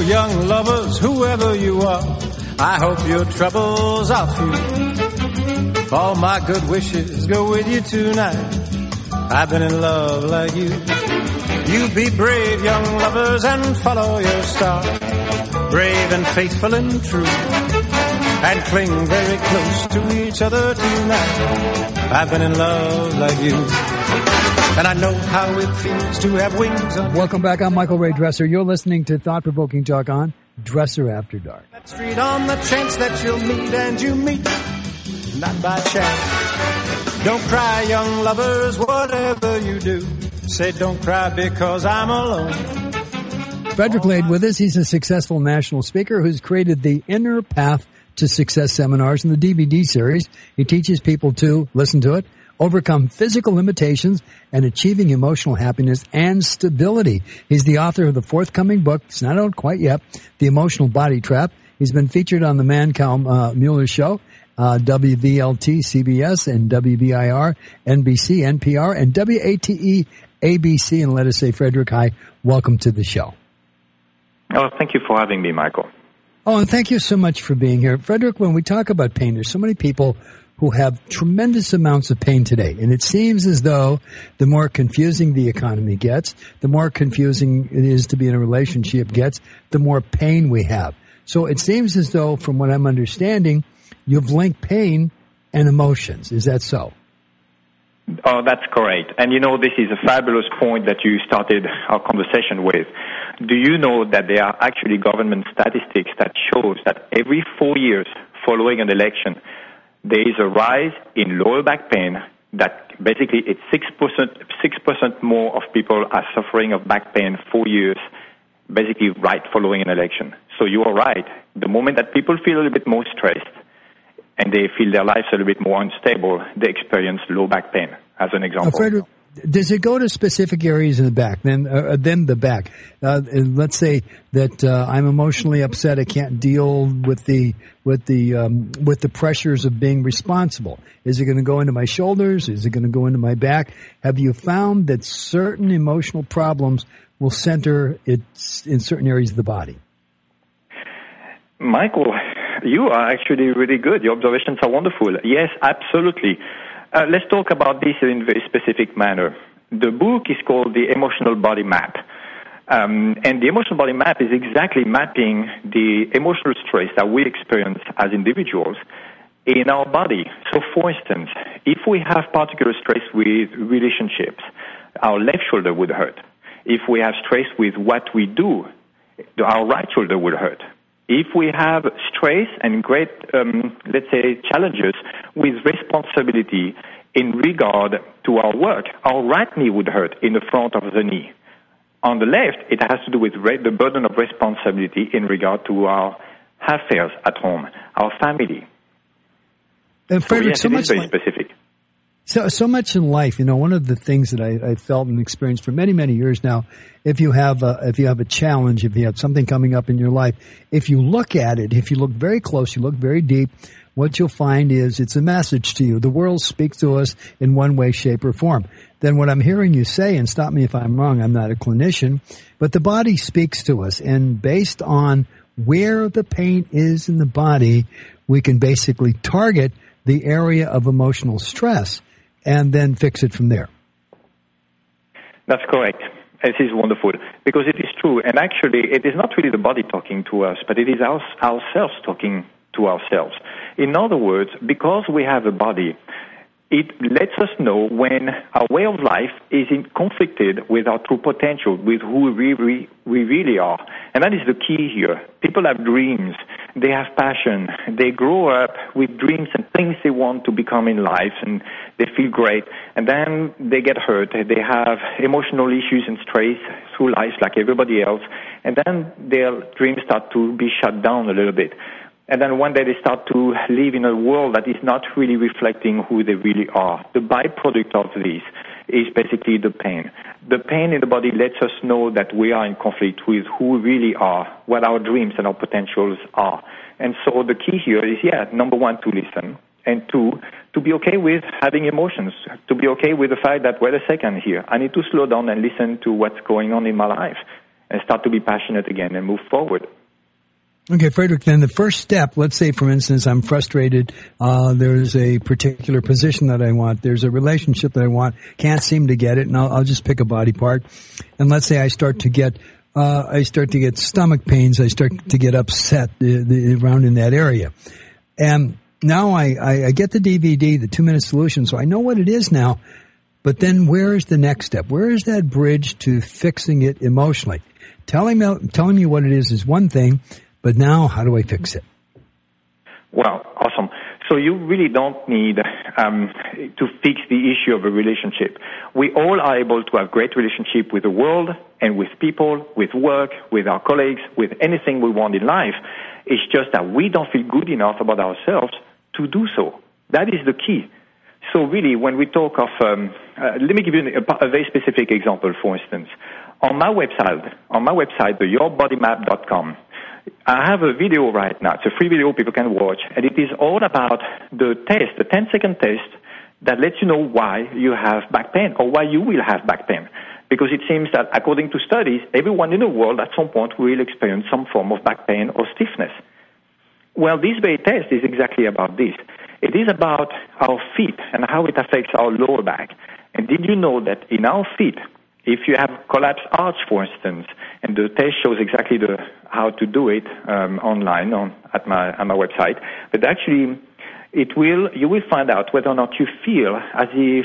young lovers, whoever you are, I hope your troubles are few. All my good wishes go with you tonight. I've been in love like you. You be brave, young lovers, and follow your star. Brave and faithful and true. And cling very close to each other tonight. I've been in love like you. And I know how it feels to have wings on. Welcome back. I'm Michael Ray Dresser. You're listening to Thought-Provoking Talk on Dresser After Dark. That street on the chance that you'll meet, and you meet not by chance. Don't cry, young lovers, whatever you do. Say don't cry because I'm alone. Frederick Lade with us. He's a successful national speaker who's created the Inner Path to Success seminars in the DVD series. He teaches people to, listen to it, overcome physical limitations and achieving emotional happiness and stability. He's the author of the forthcoming book. It's not out quite yet, The Emotional Body Trap. He's been featured on the Mancow Mueller Show, WVLT, CBS, and WBIR, NBC, NPR, and WATE, ABC. And let us say, Frederick, hi, welcome to the show. Oh, thank you for having me, Michael. Oh, and thank you so much for being here. Frederick, when we talk about pain, there's so many people who have tremendous amounts of pain today. And it seems as though the more confusing the economy gets, the more confusing it is to be in a relationship gets, the more pain we have. So it seems as though, from what I'm understanding, you've linked pain and emotions. Is that so? Oh, that's correct. And this is a fabulous point that you started our conversation with. Do you know that there are actually government statistics that shows that every 4 years following an election, there is a rise in lower back pain, that basically it's 6% more of people are suffering of back pain 4 years, basically right following an election. So you are right. The moment that people feel a little bit more stressed and they feel their lives a little bit more unstable, they experience low back pain, as an example. Frederick, does it go to specific areas in the back, then the back? Let's say that I'm emotionally upset. I can't deal with the pressures of being responsible. Is it going to go into my shoulders? Is it going to go into my back? Have you found that certain emotional problems will center it in certain areas of the body? Michael, you are actually really good. Your observations are wonderful. Yes, absolutely. Let's talk about this in a very specific manner. The book is called The Emotional Body Map. And the Emotional Body Map is exactly mapping the emotional stress that we experience as individuals in our body. So, for instance, if we have particular stress with relationships, our left shoulder would hurt. If we have stress with what we do, our right shoulder would hurt. If we have stress and great, let's say, challenges with responsibility in regard to our work, our right knee would hurt in the front of the knee. On the left, it has to do with the burden of responsibility in regard to our affairs at home, our family. Frederick, so yes, it is very specific. So much in life, one of the things that I felt and experienced for many, many years now, if you have a challenge, if you have something coming up in your life, if you look at it, if you look very close, you look very deep, what you'll find is it's a message to you. The world speaks to us in one way, shape, or form. Then what I'm hearing you say, and stop me if I'm wrong, I'm not a clinician, but the body speaks to us. And based on where the pain is in the body, we can basically target the area of emotional stress and then fix it from there. That's correct. This is wonderful, because it is true. And actually, it is not really the body talking to us, but it is ourselves talking to ourselves. In other words, because we have a body, it lets us know when our way of life is conflicted with our true potential, with who we really are. And that is the key here. People have dreams. They have passion. They grow up with dreams and things they want to become in life, and they feel great. And then they get hurt. They have emotional issues and stress through life like everybody else. And then their dreams start to be shut down a little bit. And then one day they start to live in a world that is not really reflecting who they really are. The byproduct of this is basically the pain. The pain in the body lets us know that we are in conflict with who we really are, what our dreams and our potentials are. And so the key here is, number one, to listen. And two, to be okay with having emotions, to be okay with the fact that, wait a second here, I need to slow down and listen to what's going on in my life and start to be passionate again and move forward. Okay, Frederick, then the first step, let's say, for instance, I'm frustrated. There's a particular position that I want. There's a relationship that I want. Can't seem to get it. And I'll just pick a body part. And let's say I start to get stomach pains. I start to get upset around in that area. And now I get the DVD, the 2-minute solution. So I know what it is now. But then where is the next step? Where is that bridge to fixing it emotionally? Telling me what it is one thing. But now, how do I fix it? Well, awesome. So you really don't need to fix the issue of a relationship. We all are able to have great relationship with the world and with people, with work, with our colleagues, with anything we want in life. It's just that we don't feel good enough about ourselves to do so. That is the key. So really, when we talk of, let me give you a very specific example, for instance. On my website, the yourbodymap.com, I have a video right now. It's a free video people can watch, and it is all about the test, the 10-second test that lets you know why you have back pain or why you will have back pain. Because it seems that according to studies, everyone in the world at some point will experience some form of back pain or stiffness. Well, this very test is exactly about this. It is about our feet and how it affects our lower back. And did you know that in our feet, if you have collapsed arch, for instance, and the test shows exactly how to do it online at my website, but actually you will find out whether or not you feel as if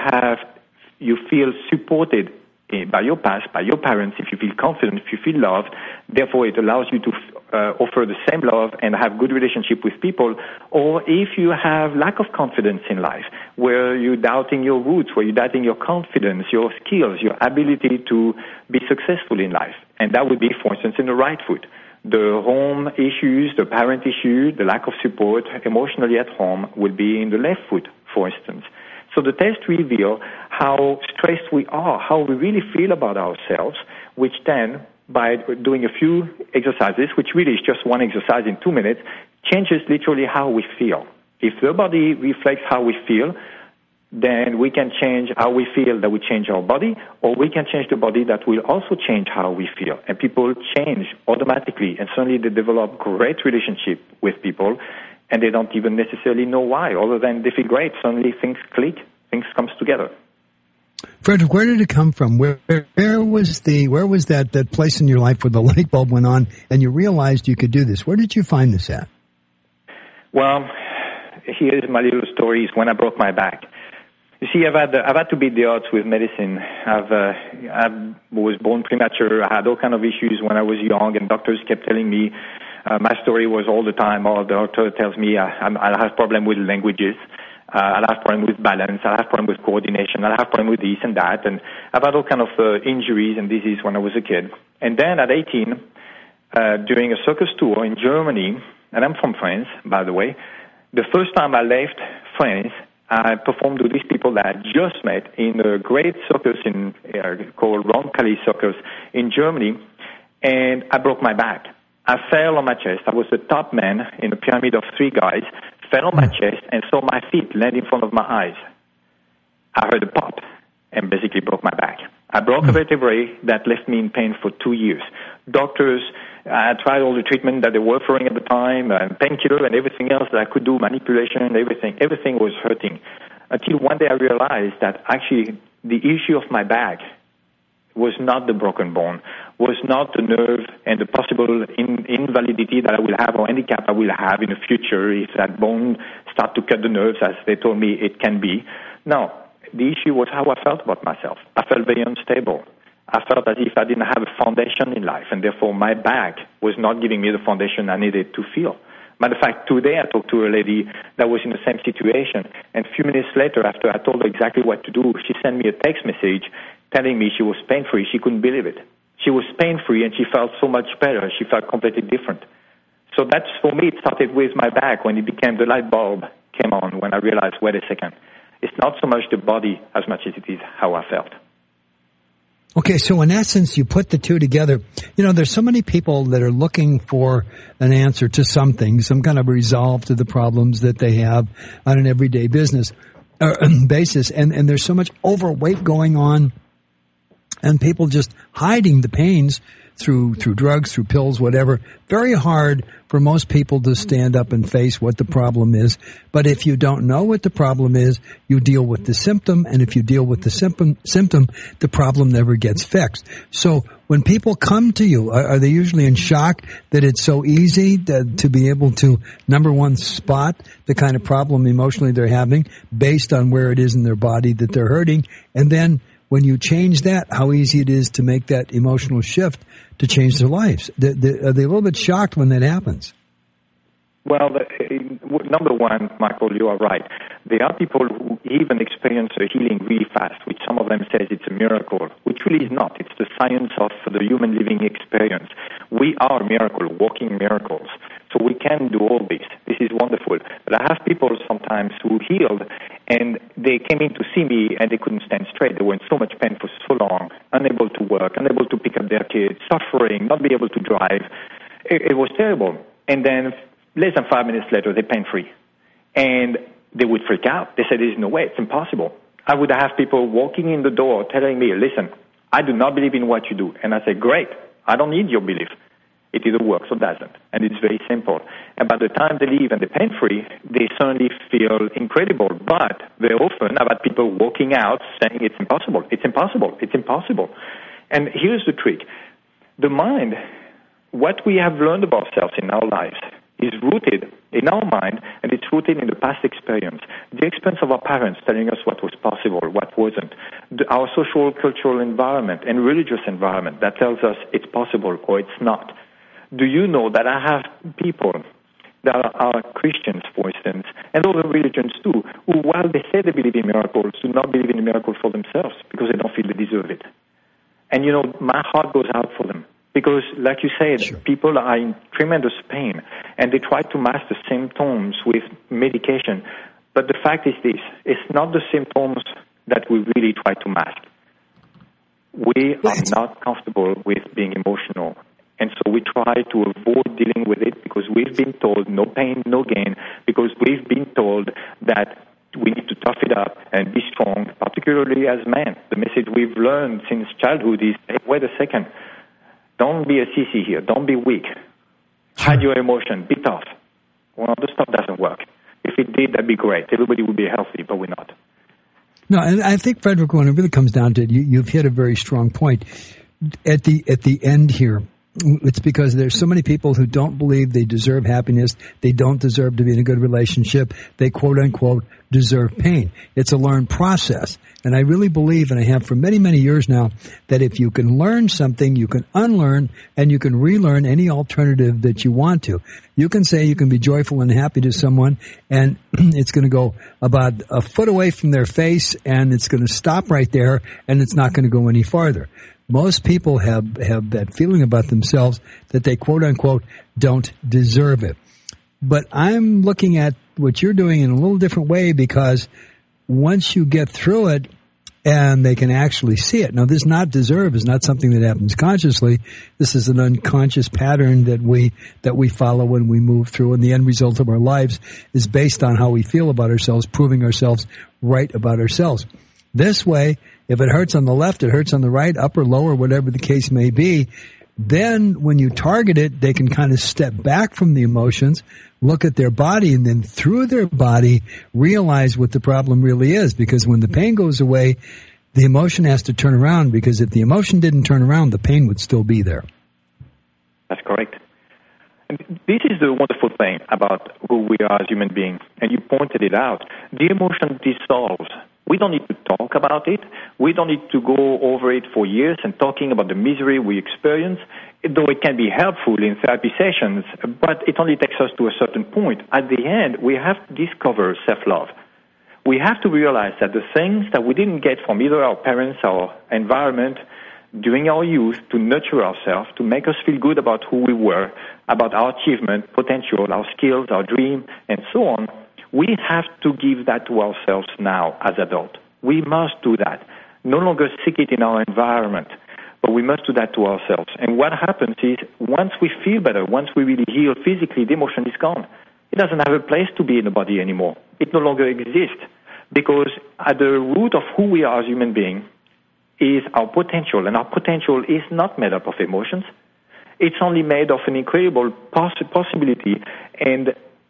you feel supported by your past, by your parents, if you feel confident, if you feel loved. Therefore, it allows you to offer the same love and have good relationship with people. Or if you have lack of confidence in life, where you're doubting your roots, where you're doubting your confidence, your skills, your ability to be successful in life. And that would be, for instance, in the right foot. The home issues, the parent issue, the lack of support emotionally at home would be in the left foot, for instance. So the test reveal how stressed we are, how we really feel about ourselves, which then, by doing a few exercises, which really is just one exercise in 2 minutes, changes literally how we feel. If the body reflects how we feel, then we can change how we feel, that we change our body, or we can change the body that will also change how we feel. And people change automatically, and suddenly they develop great relationship with people, and they don't even necessarily know why, other than they feel great. Suddenly things click, things comes together. Frederick, where did it come from? Where was that place in your life where the light bulb went on and you realized you could do this? Where did you find this at? Well, here's my little story. Is when I broke my back. You see, I've had to beat the odds with medicine. I was born premature. I had all kind of issues when I was young, and doctors kept telling me my story was all the time. Or the doctor tells me I'll have problem with languages. I'll have problem with balance. I'll have problem with coordination. I'll have problem with this and that. And I've had all kind of injuries and disease when I was a kid. And then at 18, during a circus tour in Germany, and I'm from France, by the way, the first time I left France, I performed with these people that I just met in a great circus called Roncalli Circus in Germany, and I broke my back. I fell on my chest. I was the top man in a pyramid of 3 guys, fell on my chest, and saw my feet land in front of my eyes. I heard a pop and basically broke my back. I broke a vertebrae that left me in pain for 2 years. Doctors, I tried all the treatment that they were offering at the time, painkiller and everything else that I could do, manipulation and everything. Everything was hurting. Until one day I realized that actually the issue of my back was not the broken bone, was not the nerve and the possible invalidity that I will have or handicap I will have in the future if that bone starts to cut the nerves as they told me it can be. No, the issue was how I felt about myself. I felt very unstable. I felt as if I didn't have a foundation in life, and therefore my back was not giving me the foundation I needed to feel. Matter of fact, today I talked to a lady that was in the same situation, and a few minutes later, after I told her exactly what to do, she sent me a text message telling me she was pain-free. She couldn't believe it. She was pain-free, and she felt so much better. She felt completely different. So that's, for me, it started with my back when it became the light bulb came on, when I realized, wait a second, it's not so much the body as much as it is how I felt. Okay, so in essence, you put the two together. You know, there's so many people that are looking for an answer to something, some kind of resolve to the problems that they have on an everyday business basis. And there's so much overweight going on. and people just hiding the pains through drugs, through pills, whatever. Very hard for most people to stand up and face what the problem is. But if you don't know what the problem is, you deal with the symptom. And if you deal with the symptom, the problem never gets fixed. So when people come to you, are they usually in shock that it's so easy to be able to, number one, spot the kind of problem emotionally they're having based on where it is in their body that they're hurting? And then when you change that, how easy it is to make that emotional shift to change their lives. Are they a little bit shocked when that happens? Well, number one, Michael, you are right. There are people who even experience a healing really fast, which some of them says it's a miracle, which really is not. It's the science of the human living experience. We are miracle, walking miracles. So we can do all this. This is wonderful. But I have people sometimes who healed, and they came in to see me, and they couldn't stand straight. They were in so much pain for so long, unable to work, unable to pick up their kids, suffering, not be able to drive. It was terrible. And then less than 5 minutes later, they're pain-free. And they would freak out. They said, there's no way, it's impossible. I would have people walking in the door telling me, listen, I do not believe in what you do. And I say, great, I don't need your belief. It either works or doesn't. And it's very simple. And by the time they leave and they're pain-free, they certainly feel incredible. But very often I've had people walking out saying, it's impossible, it's impossible, it's impossible. And here's the trick. The mind, what we have learned about ourselves in our lives, is rooted in our mind, and it's rooted in the past experience. The experience of our parents telling us what was possible, what wasn't. Our social, cultural environment and religious environment that tells us it's possible or it's not. Do you know that I have people that are Christians, for instance, and other religions too, who, while they say they believe in miracles, do not believe in miracles for themselves because they don't feel they deserve it. And, you know, my heart goes out for them. Because, like you said, sure, people are in tremendous pain, and they try to mask the symptoms with medication. But the fact is this, it's not the symptoms that we really try to mask. We are not comfortable with being emotional. And so we try to avoid dealing with it because we've been told no pain, no gain, because we've been told that we need to tough it up and be strong, particularly as men. The message we've learned since childhood is, hey, wait a second, don't be a sissy here. Don't be weak. Hide your emotion. Be tough. Well, this stuff doesn't work. If it did, that'd be great. Everybody would be healthy, but we're not. No, and I think, Frederick, when it really comes down to it, you've hit a very strong point. At the end here, it's because there's so many people who don't believe they deserve happiness. They don't deserve to be in a good relationship. They, quote unquote, deserve pain. It's a learned process. And I really believe, and I have for many, many years now, that if you can learn something, you can unlearn and you can relearn any alternative that you want to. You can say you can be joyful and happy to someone, and it's going to go about a foot away from their face, and it's going to stop right there, and it's not going to go any farther. Most people have that feeling about themselves that they, quote unquote, don't deserve it. But I'm looking at what you're doing in a little different way, because once you get through it and they can actually see it. Now, this not deserve is not something that happens consciously. This is an unconscious pattern that we follow when we move through, and the end result of our lives is based on how we feel about ourselves, proving ourselves right about ourselves. This way, if it hurts on the left, it hurts on the right, up or lower, whatever the case may be, then when you target it, they can kind of step back from the emotions, look at their body, and then through their body realize what the problem really is. Because when the pain goes away, the emotion has to turn around, because if the emotion didn't turn around, the pain would still be there. That's correct. And this is the wonderful thing about who we are as human beings, and you pointed it out. The emotion dissolves. We don't need to talk about it. We don't need to go over it for years and talking about the misery we experience, though it can be helpful in therapy sessions, but it only takes us to a certain point. At the end, we have to discover self-love. We have to realize that the things that we didn't get from either our parents or environment during our youth to nurture ourselves, to make us feel good about who we were, about our achievement, potential, our skills, our dream, and so on, we have to give that to ourselves now as adults. We must do that. No longer seek it in our environment, but we must do that to ourselves. And what happens is, once we feel better, once we really heal physically, the emotion is gone. It doesn't have a place to be in the body anymore. It no longer exists, because at the root of who we are as human beings is our potential, and our potential is not made up of emotions. It's only made of an incredible possibility and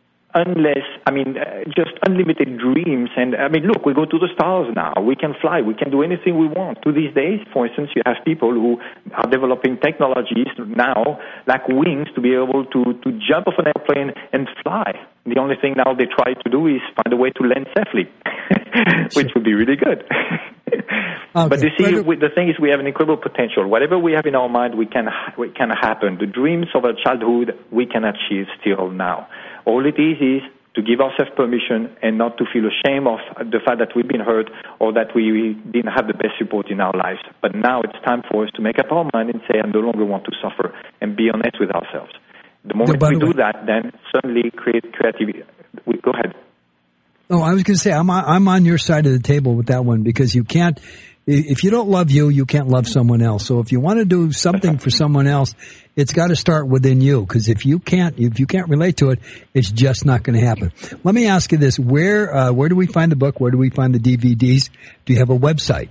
just unlimited dreams. And look, we go to the stars now. We can fly. We can do anything we want. To these days, for instance, you have people who are developing technologies now, like wings, to be able to jump off an airplane and fly. The only thing now they try to do is find a way to land safely, which would be really good. Okay. But you see, the thing is, we have an incredible potential. Whatever we have in our mind, we can happen. The dreams of our childhood, we can achieve still now. All it is to give ourselves permission and not to feel ashamed of the fact that we've been hurt or that we didn't have the best support in our lives. But now it's time for us to make up our mind and say, I no longer want to suffer, and be honest with ourselves. The moment we do that, then suddenly create creativity. Go ahead. Oh, I was going to say, I'm on your side of the table with that one, because you can't, if you don't love you, you can't love someone else. So if you want to do something for someone else, it's got to start within you, because if you can't relate to it, it's just not going to happen. Let me ask you this: where do we find the book? Where do we find the DVDs? Do you have a website?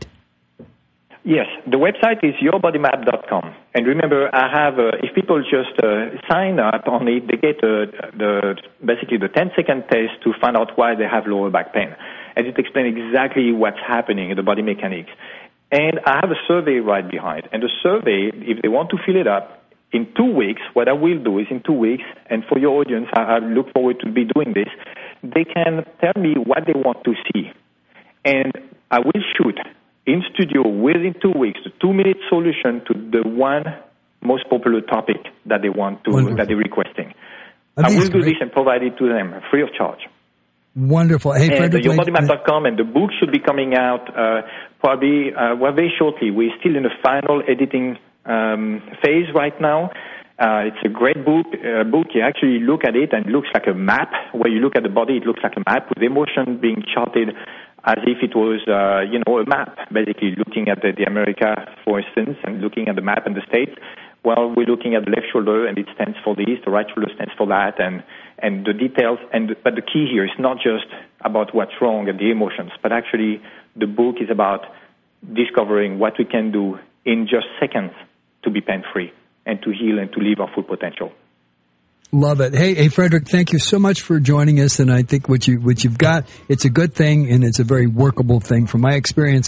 Yes, the website is yourbodymap.com. And remember, I have, if people just sign up on it, they get basically the 10-second test to find out why they have lower back pain. And it explains exactly what's happening in the body mechanics. And I have a survey right behind. And the survey, if they want to fill it up, in 2 weeks, what I will do is in 2 weeks, and for your audience, I look forward to be doing this, they can tell me what they want to see. And I will shoot in studio within 2 weeks the 2-minute solution to the one most popular topic that they want to, that they're requesting. I will do this and provide it to them free of charge. Wonderful. Hey, and Frederick, yourbodymap.com, and the book should be coming out probably very shortly. We're still in the final editing phase right now. It's a great book. You actually look at it and it looks like a map. Where you look at the body, it looks like a map with emotion being charted as if it was, a map, basically looking at the America, for instance, and looking at the map and the states. Well, we're looking at the left shoulder, and it stands for this. The right shoulder stands for that, and the details. But the key here is not just about what's wrong and the emotions, but actually the book is about discovering what we can do in just seconds to be pain-free and to heal and to live our full potential. Love it. Hey, Frederick, thank you so much for joining us. And I think what you've got, it's a good thing, and it's a very workable thing. From my experience,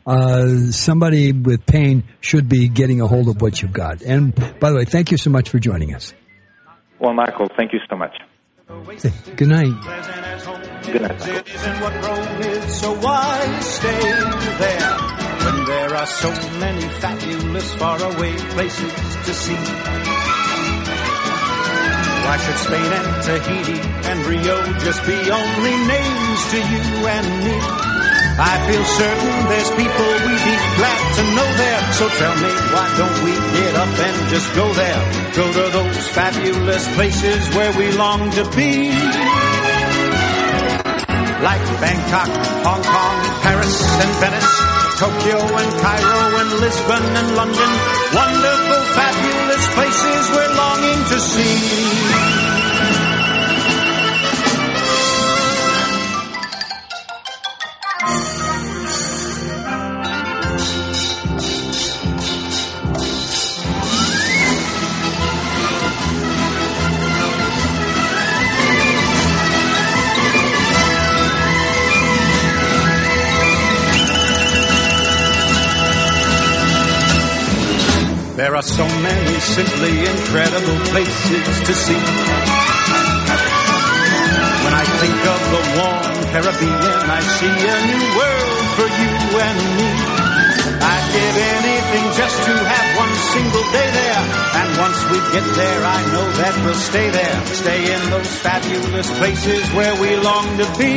somebody with pain should be getting a hold of what you've got. And by the way, thank you so much for joining us. Well, Michael, thank you so much. Good night. Good night, Michael. What Rome is, so why stay there when there are so many fabulous faraway places to see? Why should Spain and Tahiti and Rio just be only names to you and me? I feel certain there's people we'd be glad to know there. So tell me, why don't we get up and just go there? Go to those fabulous places where we long to be. Like Bangkok, Hong Kong, Paris and Venice, Tokyo and Cairo and Lisbon and London. Wonderful, fabulous places we're longing to see. There are so many simply incredible places to see. When I think of the warm Caribbean, I see a new world for you and me. I'd give anything just to have one single day there. And once we get there, I know that we'll stay there. Stay in those fabulous places where we long to be.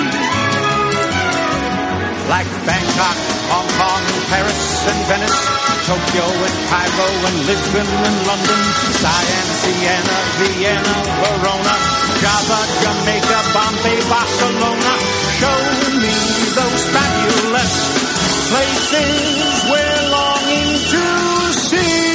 Like Bangkok, Hong Kong, Paris and Venice, Tokyo and Cairo and Lisbon and London, Siam, Siena, Vienna, Verona, Java, Jamaica, Bombay, Barcelona. Show me those fabulous places we're longing to see.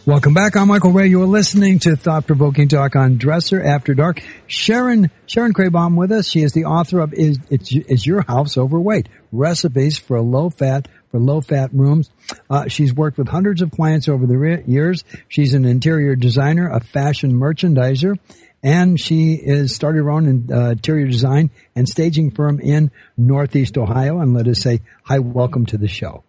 Welcome back. I'm Michael Ray. You're listening to Thought Provoking Talk on Dresser After Dark. Sharon Craybaum with us. She is the author of Is Your House Overweight? Recipes for low fat rooms. She's worked with hundreds of clients over the years. She's an interior designer, a fashion merchandiser, and she is started her own interior design and staging firm in Northeast Ohio. And let us say hi, welcome to the show.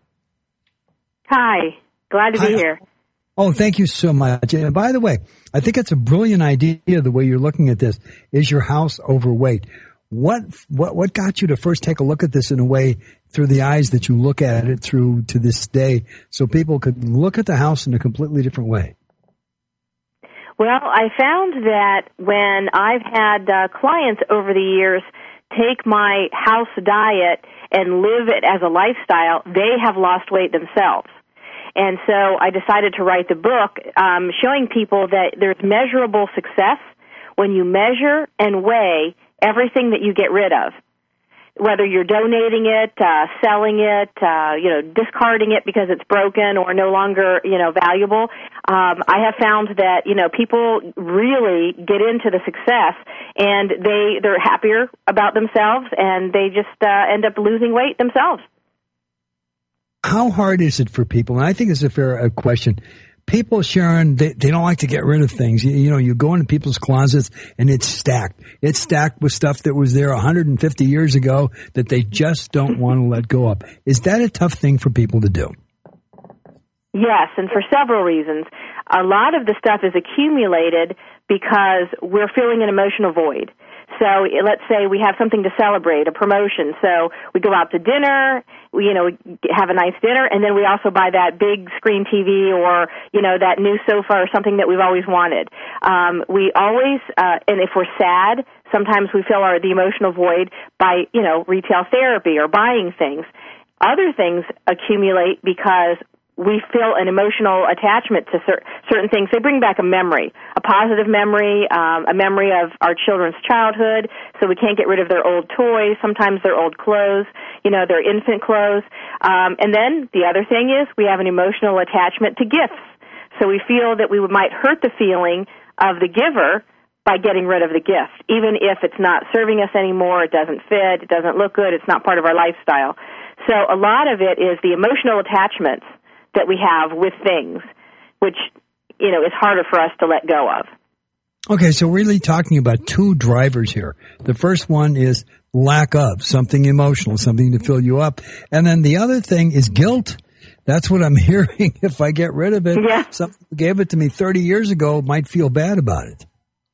Hi, glad to be here. Oh, thank you so much. And by the way, I think it's a brilliant idea the way you're looking at this. Is your house overweight? What got you to first take a look at this in a way through the eyes that you look at it through to this day, so people could look at the house in a completely different way? Well, I found that when I've had clients over the years take my house diet and live it as a lifestyle, they have lost weight themselves. And so I decided to write the book showing people that there's measurable success when you measure and weigh everything that you get rid of, whether you're donating it, selling it, discarding it because it's broken or no longer, valuable. I have found that, people really get into the success and they're happier about themselves and they just end up losing weight themselves. How hard is it for people? And I think it's a fair question. People, Sharon, they don't like to get rid of things. You go into people's closets and it's stacked. It's stacked with stuff that was there 150 years ago that they just don't want to let go of. Is that a tough thing for people to do? Yes, and for several reasons. A lot of the stuff is accumulated because we're feeling an emotional void. So let's say we have something to celebrate, a promotion. So we go out to dinner, we have a nice dinner, and then we also buy that big screen TV or, that new sofa or something that we've always wanted. We always, and if we're sad, sometimes we fill the emotional void by, retail therapy or buying things. Other things accumulate because we feel an emotional attachment to certain things. They bring back a memory, a positive memory, a memory of our children's childhood, so we can't get rid of their old toys, sometimes their old clothes, their infant clothes. And then the other thing is we have an emotional attachment to gifts. So we feel that we might hurt the feeling of the giver by getting rid of the gift, even if it's not serving us anymore, it doesn't fit, it doesn't look good, it's not part of our lifestyle. So a lot of it is the emotional attachments that we have with things, which, is harder for us to let go of. Okay, so we're really talking about two drivers here. The first one is lack of something emotional, something to fill you up. And then the other thing is guilt. That's what I'm hearing. If I get rid of it, someone who gave it to me 30 years ago might feel bad about it.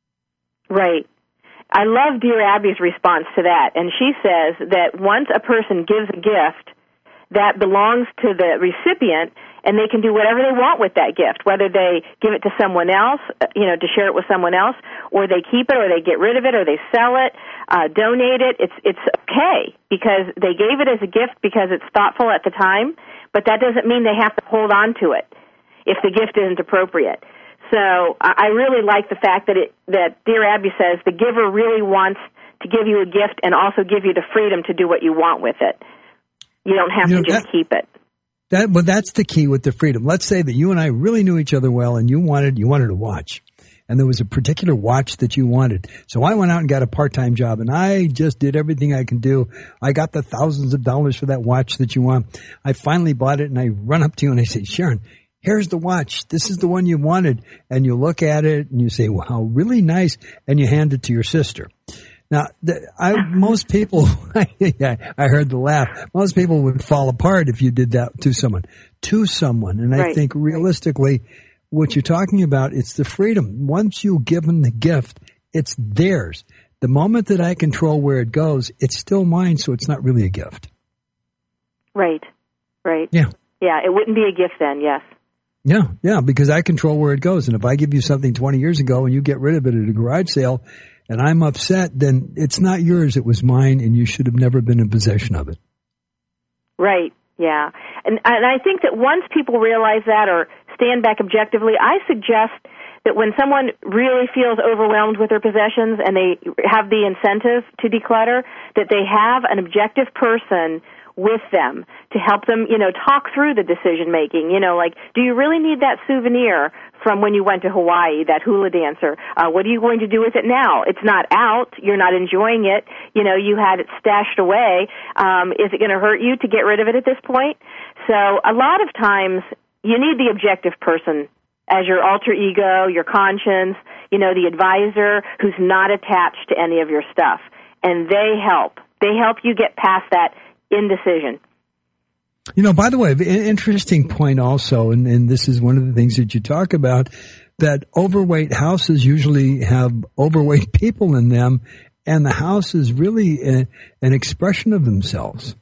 Right. I love Dear Abby's response to that. And she says that once a person gives a gift that belongs to the recipient, and they can do whatever they want with that gift, whether they give it to someone else, to share it with someone else, or they keep it, or they get rid of it, or they sell it, donate it. It's okay because they gave it as a gift because it's thoughtful at the time, but that doesn't mean they have to hold on to it if the gift isn't appropriate. So I really like the fact that Dear Abby says the giver really wants to give you a gift and also give you the freedom to do what you want with it. You don't have to just keep it. But that's the key with the freedom. Let's say that you and I really knew each other well and you wanted a watch. And there was a particular watch that you wanted. So I went out and got a part-time job and I just did everything I can do. I got the thousands of dollars for that watch that you want. I finally bought it and I run up to you and I say, Sharon, here's the watch. This is the one you wanted. And you look at it and you say, wow, really nice. And you hand it to your sister. Now, most people, I heard the laugh. Most people would fall apart if you did that to someone. And I think realistically, what you're talking about, it's the freedom. Once you give them the gift, it's theirs. The moment that I control where it goes, it's still mine, so it's not really a gift. Right. Yeah, it wouldn't be a gift then, yes. Yeah, because I control where it goes. And if I give you something 20 years ago and you get rid of it at a garage sale, and I'm upset, then it's not yours, it was mine, and you should have never been in possession of it. Right, yeah. And I think that once people realize that or stand back objectively, I suggest that when someone really feels overwhelmed with their possessions and they have the incentive to declutter, that they have an objective person with them to help them, talk through the decision making. Like, do you really need that souvenir from when you went to Hawaii, that hula dancer. What are you going to do with it now? It's not out. You're not enjoying it. You know, you had it stashed away. Is it going to hurt you to get rid of it at this point? So a lot of times you need the objective person as your alter ego, your conscience, you know, the advisor who's not attached to any of your stuff. And they help. They help you get past that indecision. You know, by the way, an interesting point also, and this is one of the things that you talk about, that overweight houses usually have overweight people in them, and the house is really an expression of themselves.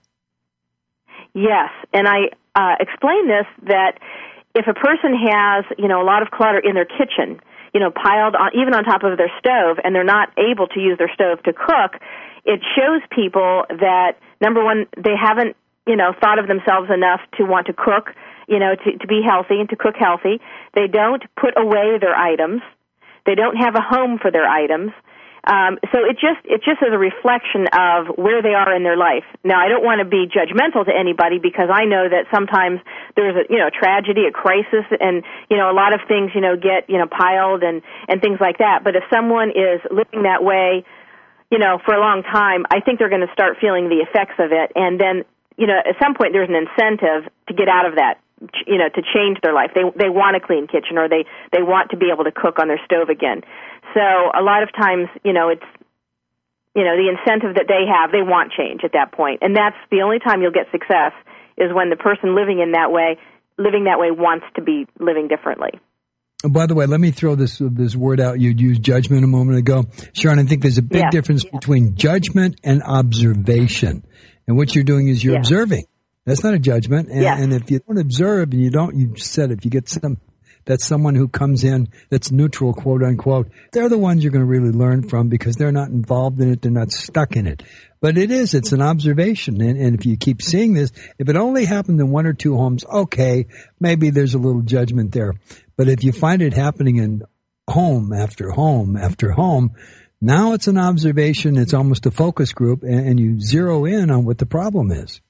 Yes, and I explain this, that if a person has, you know, a lot of clutter in their kitchen, you know, piled on, even on top of their stove, and they're not able to use their stove to cook, it shows people that, number one, they haven't, you know, thought of themselves enough to want to cook, you know, to be healthy and to cook healthy. They don't put away their items. They don't have a home for their items. So it just is a reflection of where they are in their life. Now, I don't want to be judgmental to anybody, because I know that sometimes there's a, you know, tragedy, a crisis, and, you know, a lot of things, you know, get, you know, piled and things like that. But if someone is living that way, you know, for a long time, I think they're going to start feeling the effects of it. And then, you know, at some point there's an incentive to get out of that, you know, to change their life. They want a clean kitchen, or they want to be able to cook on their stove again. So a lot of times, you know, it's, you know, the incentive that they have, they want change at that point. And that's the only time you'll get success, is when the person living that way wants to be living differently. By the way, let me throw this word out. You used judgment a moment ago. Sharon, I think there's a big difference between judgment and observation. And what you're doing is you're observing. That's not a judgment. And if you don't observe and you said if you get that's someone who comes in that's neutral, quote unquote, they're the ones you're going to really learn from, because they're not involved in it. They're not stuck in it. But it's an observation. And if you keep seeing this, if it only happened in one or two homes, okay, maybe there's a little judgment there. But if you find it happening in home after home after home, now it's an observation. It's almost a focus group, and you zero in on what the problem is.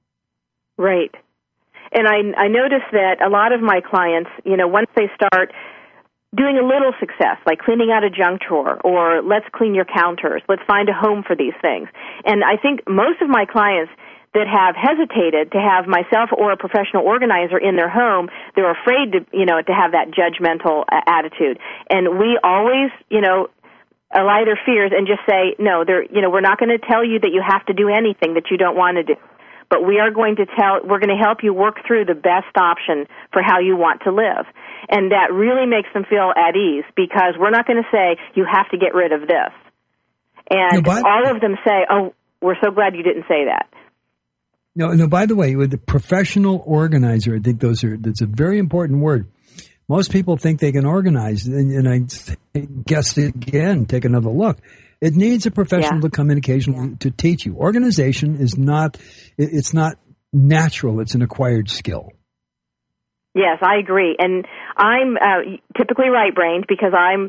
Right. And I notice that a lot of my clients, you know, once they start doing a little success, like cleaning out a junk drawer, or let's clean your counters, let's find a home for these things. And I think most of my clients that have hesitated to have myself or a professional organizer in their home, they're afraid to, you know, to have that judgmental attitude. And we always, you know, allay their fears and just say, no, we're not going to tell you that you have to do anything that you don't want to do. But we're going to help you work through the best option for how you want to live. And that really makes them feel at ease, because we're not going to say, you have to get rid of this. And all of them say, oh, we're so glad you didn't say that. No, by the way, with the professional organizer, I think that's a very important word. Most people think they can organize, and I guess again, take another look. It needs a professional to come in occasionally to teach you. Organization is not natural. It's an acquired skill. Yes, I agree. And I'm typically right-brained, because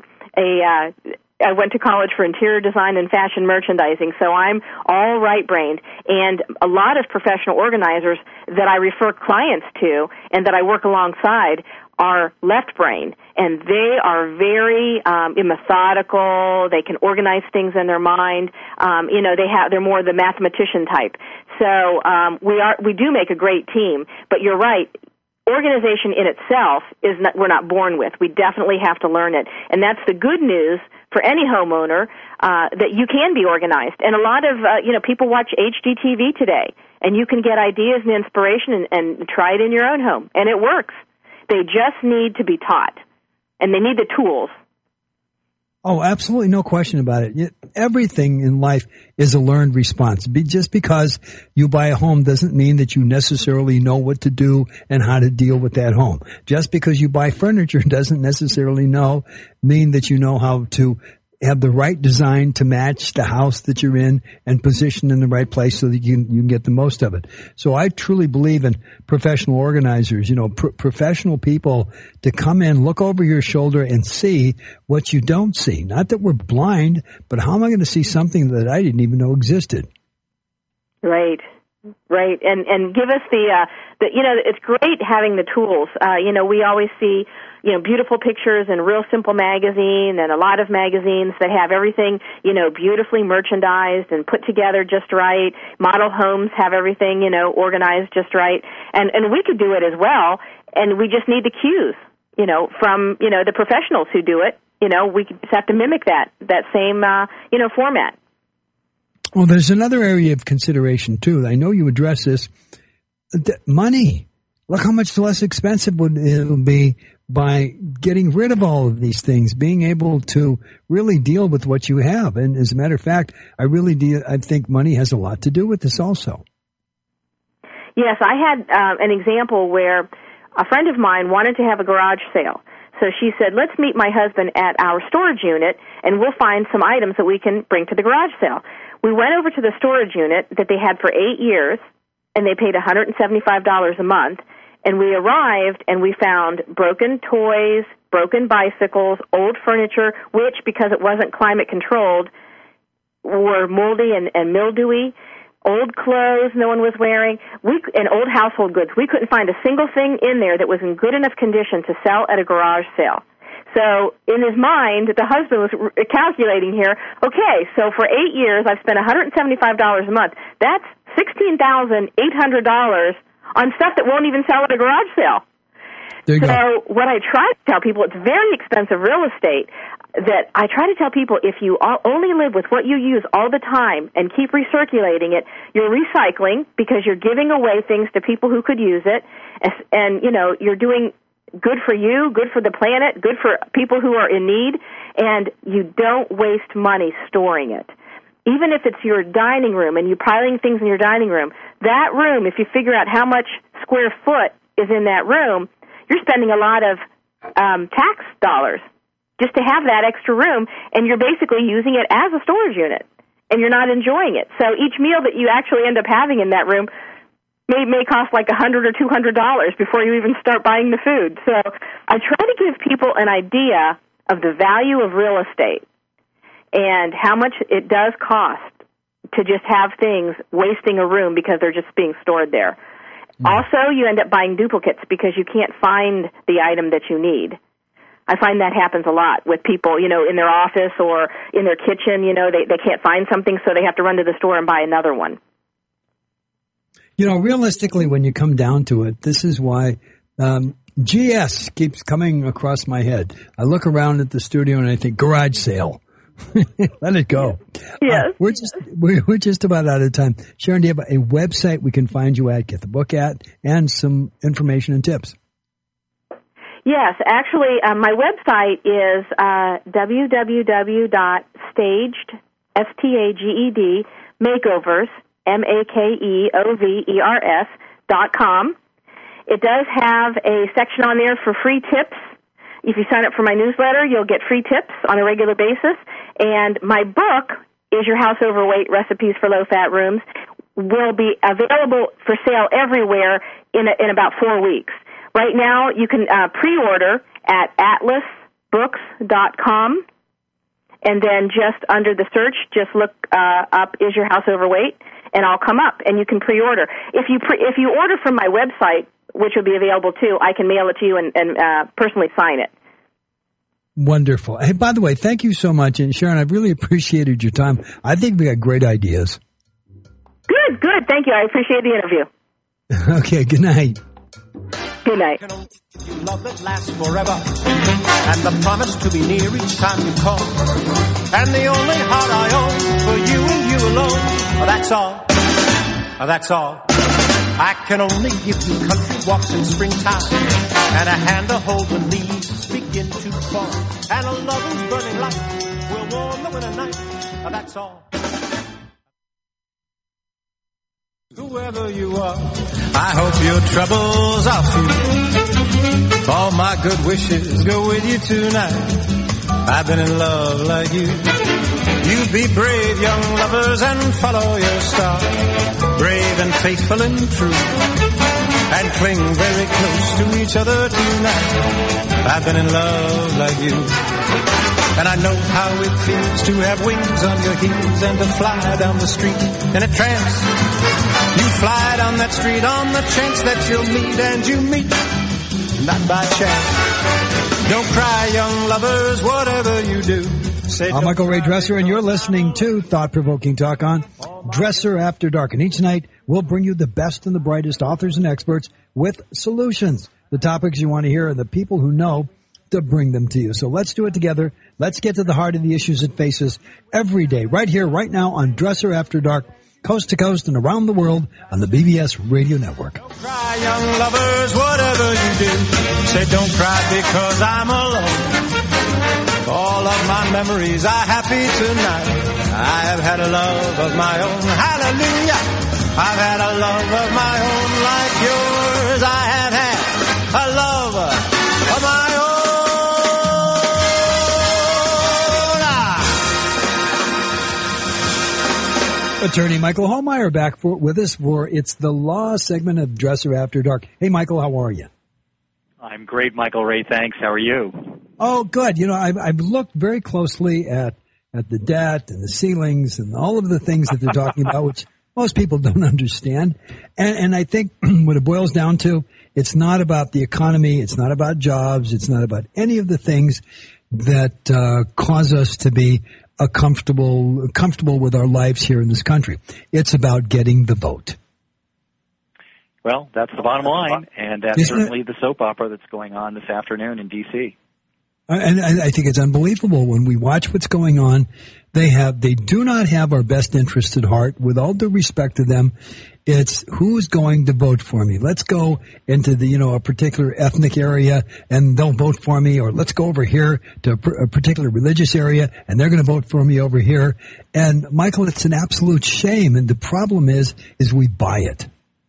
I went to college for interior design and fashion merchandising, so I'm all right-brained. And a lot of professional organizers that I refer clients to and that I work alongside are left brain, and they are very methodical. They can organize things in their mind. You know, they're more the mathematician type. So we do make a great team. But you're right. Organization in itself we're not born with. We definitely have to learn it, and that's the good news for any homeowner, that you can be organized. And a lot of people watch HGTV today, and you can get ideas and inspiration and try it in your own home, and it works. They just need to be taught, and they need the tools. Oh, absolutely, no question about it. Everything in life is a learned response. Just because you buy a home doesn't mean that you necessarily know what to do and how to deal with that home. Just because you buy furniture doesn't necessarily mean that you know how to have the right design to match the house that you're in and position in the right place so that you can get the most of it. So I truly believe in professional organizers, professional people to come in, look over your shoulder and see what you don't see. Not that we're blind, but how am I going to see something that I didn't even know existed? Right. right? And give us the it's great having the tools. We always see, beautiful pictures in Real Simple magazine and a lot of magazines that have everything, beautifully merchandised and put together just right. Model homes have everything, organized just right. And we could do it as well, and we just need the cues, from, the professionals who do it. We just have to mimic that same, format. Well, there's another area of consideration, too. I know you address this. Money. Look how much less expensive it will be by getting rid of all of these things, being able to really deal with what you have. And as a matter of fact, I think money has a lot to do with this also. Yes, I had an example where a friend of mine wanted to have a garage sale. So she said, let's meet my husband at our storage unit, and we'll find some items that we can bring to the garage sale. We went over to the storage unit that they had for 8 years, and they paid $175 a month. And we arrived, and we found broken toys, broken bicycles, old furniture, which, because it wasn't climate controlled, were moldy and mildewy, old clothes no one was wearing, and old household goods. We couldn't find a single thing in there that was in good enough condition to sell at a garage sale. So in his mind, the husband was calculating here, okay, so for 8 years I've spent $175 a month. That's $16,800 on stuff that won't even sell at a garage sale. There you go. What I try to tell people, it's very expensive real estate, that I try to tell people if you only live with what you use all the time and keep recirculating it, you're recycling because you're giving away things to people who could use it, and you're doing good for you, good for the planet, good for people who are in need, and you don't waste money storing it. Even if it's your dining room and you're piling things in your dining room, that room, if you figure out how much square foot is in that room, you're spending a lot of tax dollars just to have that extra room, and you're basically using it as a storage unit, and you're not enjoying it. So each meal that you actually end up having in that room may cost like $100 or $200 before you even start buying the food. So I try to give people an idea of the value of real estate and how much it does cost to just have things wasting a room because they're just being stored there. Mm. Also, you end up buying duplicates because you can't find the item that you need. I find that happens a lot with people, in their office or in their kitchen, they can't find something, so they have to run to the store and buy another one. Realistically, when you come down to it, this is why GS keeps coming across my head. I look around at the studio and I think garage sale. Let it go. Yes. We're just about out of time. Sharon, do you have a website we can find you at, get the book at, and some information and tips? Yes, actually, my website is www.staged, S-T-A-G-E-D, makeovers, makeovers.com. It does have a section on there for free tips. If you sign up for my newsletter, you'll get free tips on a regular basis. And my book, Is Your House Overweight? Recipes for Low-Fat Rooms, will be available for sale everywhere in about 4 weeks. Right now, you can pre-order at atlasbooks.com, and then just under the search, just look up "Is Your House Overweight?" and I'll come up, and you can pre-order. If you order from my website, which will be available too, I can mail it to you and personally sign it. Wonderful. Hey, by the way, thank you so much, and Sharon, I've really appreciated your time. I think we got great ideas. Good. Thank you. I appreciate the interview. Okay. Good night. Good night. Love that lasts forever, and the promise to be near each time you call, and the only heart I own for you and you alone. That's all. That's all. I can only give you country walks in springtime, and a hand to hold when leaves begin to fall, and a lover's burning light will warm the winter night. That's all. Whoever you are, I hope your troubles are few. All my good wishes go with you tonight. I've been in love like you. You be brave, young lovers, and follow your star. Brave and faithful and true. And cling very close to each other tonight. I've been in love like you. And I know how it feels to have wings on your heels and to fly down the street in a trance. You fly down that street on the chance that you'll meet, and you meet not by chance. Don't cry, young lovers, whatever you do. I'm Michael Ray Dresser, and you're listening to Thought-Provoking Talk on Dresser After Dark. And each night, we'll bring you the best and the brightest authors and experts with solutions. The topics you want to hear are the people who know to bring them to you. So let's do it together. Let's get to the heart of the issues that face us every day, right here, right now on Dresser After Dark, coast to coast and around the world on the BBS Radio Network. Don't cry, young lovers, whatever you do. Say don't cry because I'm alone. All of my memories are happy tonight. I have had a love of my own. Hallelujah. I've had a love of my own like yours. I have had a love of my own. Attorney Michael Hallmeyer back with us for It's the Law segment of Dresser After Dark. Hey, Michael, how are you? I'm great, Michael Ray. Thanks. How are you? Oh, good. You know, I've looked very closely at the debt and the ceilings and all of the things that they're talking about, which most people don't understand. And I think what it boils down to, it's not about the economy. It's not about jobs. It's not about any of the things that cause us to be comfortable with our lives here in this country. It's about getting the vote. Well, that's the bottom line, and that's certainly the soap opera that's going on this afternoon in D.C. And I think it's unbelievable when we watch what's going on. They do not have our best interests at heart. With all due respect to them, it's who's going to vote for me. Let's go into a particular ethnic area and they'll vote for me, or let's go over here to a particular religious area and they're going to vote for me over here. And Michael, it's an absolute shame. And the problem is we buy it.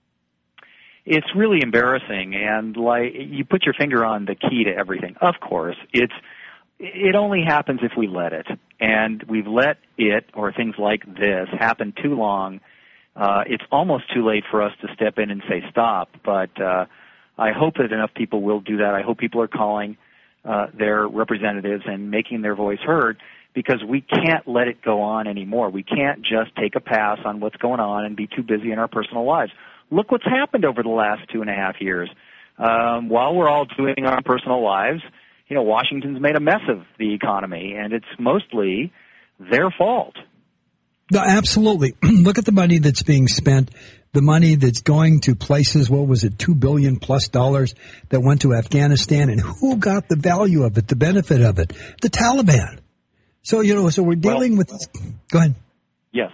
It's really embarrassing, and like you put your finger on the key to everything. Of course, it only happens if we let it, and we've let it or things like this happen too long. It's almost too late for us to step in and say stop. But I hope that enough people will do that. I hope people are calling their representatives and making their voice heard, because we can't let it go on anymore. We can't just take a pass on what's going on and be too busy in our personal lives. Look what's happened over the last 2.5 years. While we're all doing our personal lives, Washington's made a mess of the economy, and it's mostly their fault. No, absolutely. Look at the money that's being spent, the money that's going to places, what was it, $2 billion plus that went to Afghanistan, and who got the value of it, the benefit of it? The Taliban. So, so we're dealing with this. Go ahead. Yes.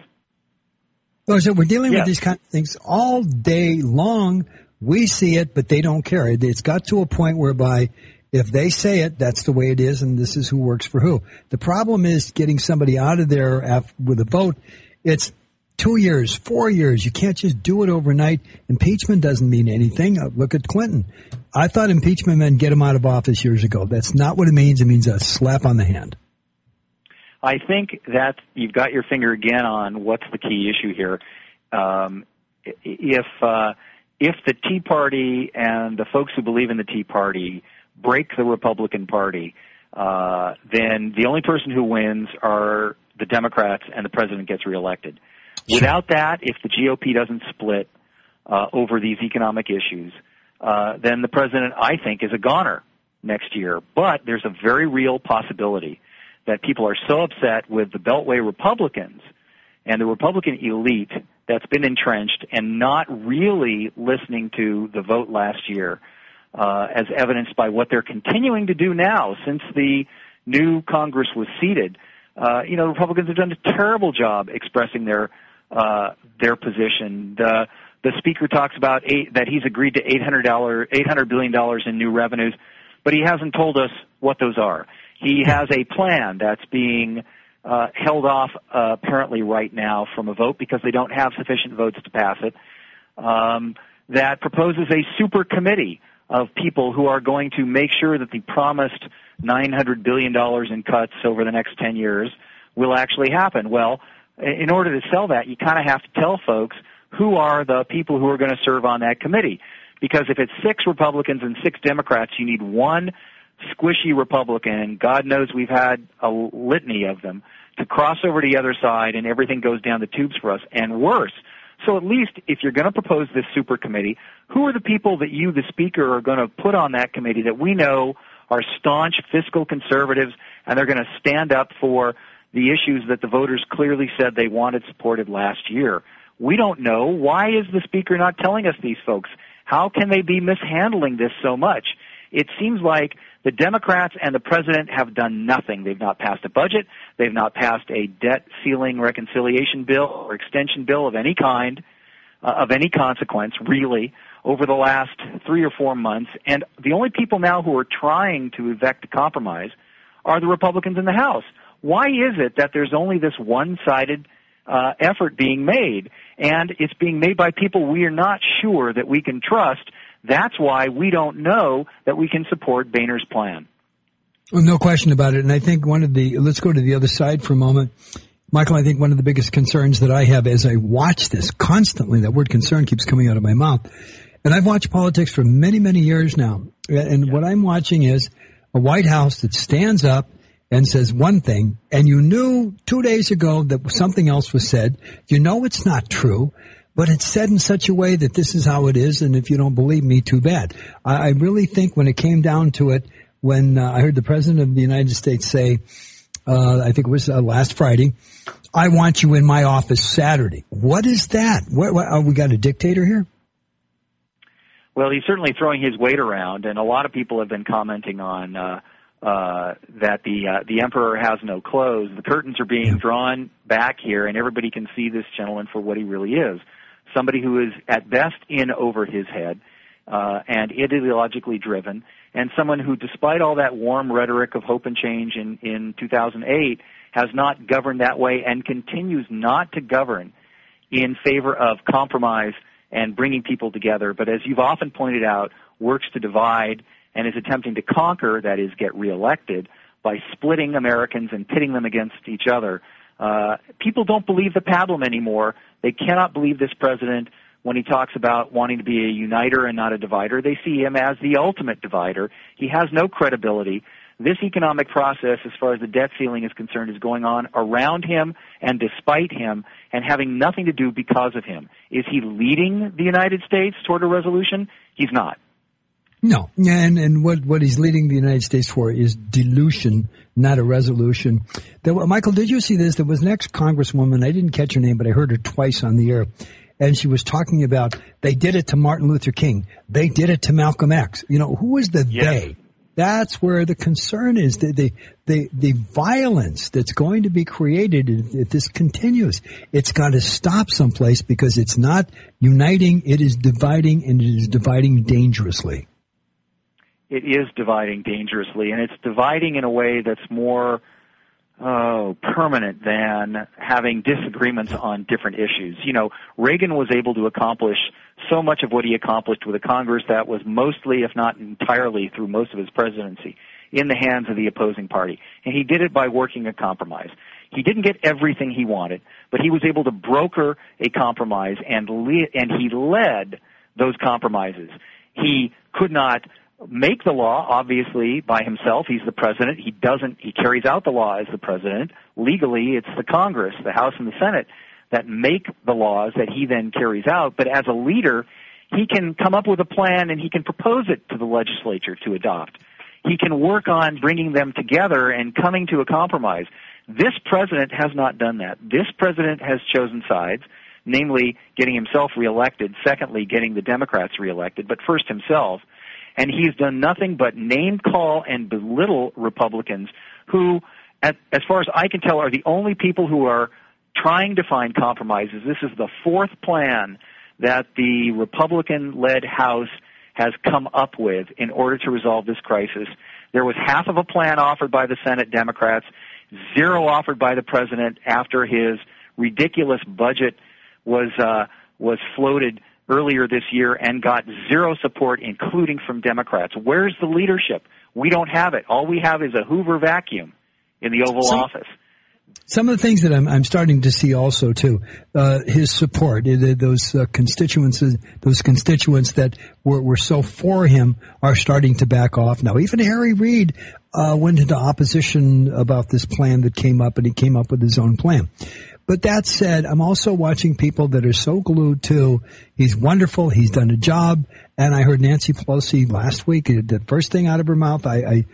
So we're dealing with these kind of things all day long. We see it, but they don't care. It's got to a point whereby if they say it, that's the way it is, and this is who works for who. The problem is getting somebody out of there with a vote. It's 2 years, 4 years. You can't just do it overnight. Impeachment doesn't mean anything. Look at Clinton. I thought impeachment meant get him out of office years ago. That's not what it means. It means a slap on the hand. I think that you've got your finger again on what's the key issue here. If the Tea Party and the folks who believe in the Tea Party break the Republican Party, then the only person who wins are the Democrats and the president gets reelected. Without that, if the GOP doesn't split over these economic issues, then the president, I think, is a goner next year. But there's a very real possibility that people are so upset with the Beltway Republicans and the Republican elite that's been entrenched and not really listening to the vote last year, as evidenced by what they're continuing to do now since the new Congress was seated. The Republicans have done a terrible job expressing their position. The Speaker talks about that he's agreed to $800 billion in new revenues, but he hasn't told us what those are. He has a plan that's being held off apparently right now from a vote because they don't have sufficient votes to pass it, that proposes a super committee of people who are going to make sure that the promised $900 billion in cuts over the next 10 years will actually happen. Well, in order to sell that, you kind of have to tell folks who are the people who are going to serve on that committee. Because if it's 6 Republicans and 6 Democrats, you need one squishy Republican, and God knows we've had a litany of them, to cross over to the other side and everything goes down the tubes for us, and worse. So at least if you're going to propose this super committee, who are the people that you, the Speaker, are going to put on that committee that we know are staunch fiscal conservatives and they're going to stand up for the issues that the voters clearly said they wanted supported last year? We don't know. Why is the Speaker not telling us these folks? How can they be mishandling this so much? It seems like the Democrats and the President have done nothing. They've not passed a budget. They've not passed a debt ceiling reconciliation bill or extension bill of any kind, of any consequence, really, over the last 3 or 4 months. And the only people now who are trying to effect a compromise are the Republicans in the House. Why is it that there's only this one-sided effort being made, and it's being made by people we are not sure that we can trust? That's why we don't know that we can support Boehner's plan. Well, no question about it. And I think let's go to the other side for a moment. Michael, I think one of the biggest concerns that I have as I watch this constantly, that word concern keeps coming out of my mouth. And I've watched politics for many, many years now. And what I'm watching is a White House that stands up and says one thing, and you knew 2 days ago that something else was said. You know it's not true, but it's said in such a way that this is how it is, and if you don't believe me, too bad. I really think when it came down to it, when I heard the President of the United States say, I think it was last Friday, I want you in my office Saturday. What is that? We got a dictator here? Well, he's certainly throwing his weight around, and a lot of people have been commenting on that the emperor has no clothes. The curtains are being drawn back here, and everybody can see this gentleman for what he really is. Somebody who is at best in over his head and ideologically driven, and someone who, despite all that warm rhetoric of hope and change in 2008, has not governed that way and continues not to govern in favor of compromise and bringing people together, but as you've often pointed out, works to divide and is attempting to conquer, that is, get reelected, by splitting Americans and pitting them against each other. People don't believe the pablum anymore. They cannot believe this president when he talks about wanting to be a uniter and not a divider. They see him as the ultimate divider. He has no credibility. This economic process, as far as the debt ceiling is concerned, is going on around him and despite him and having nothing to do because of him. Is he leading the United States toward a resolution? He's not. No, and what he's leading the United States for is dilution, not a resolution. Michael, did you see this? There was an ex-congresswoman, I didn't catch her name, but I heard her twice on the air, and she was talking about they did it to Martin Luther King. They did it to Malcolm X. You know, who is the they? That's where the concern is, the violence that's going to be created if this continues. It's got to stop someplace because it's not uniting, it is dividing, and it is dividing dangerously. It is dividing dangerously, and it's dividing in a way that's more permanent than having disagreements on different issues. You know, Reagan was able to accomplish so much of what he accomplished with a Congress that was mostly, if not entirely, through most of his presidency, in the hands of the opposing party. And he did it by working a compromise. He didn't get everything he wanted, but he was able to broker a compromise, and he led those compromises. He could not make the law, obviously, by himself. He's the president. He carries out the law as the president. Legally, it's the Congress, the House and the Senate, that make the laws that he then carries out. But as a leader, he can come up with a plan and he can propose it to the legislature to adopt. He can work on bringing them together and coming to a compromise. This president has not done that. This president has chosen sides, namely getting himself reelected, secondly, getting the Democrats reelected, but first himself. And he's done nothing but name call and belittle Republicans who, as far as I can tell, are the only people who are trying to find compromises. This is the fourth plan that the Republican-led House has come up with in order to resolve this crisis. There was half of a plan offered by the Senate Democrats, zero offered by the president after his ridiculous budget was floated earlier this year and got zero support, including from Democrats. Where's the leadership? We don't have it. All we have is a Hoover vacuum in the Oval Office. Some of the things that I'm starting to see also too, his support, those constituents that were so for him are starting to back off now. Even Harry Reid went into opposition about this plan that came up, and he came up with his own plan. But that said, I'm also watching people that are so glued to, he's wonderful, he's done a job, and I heard Nancy Pelosi last week, the first thing out of her mouth, I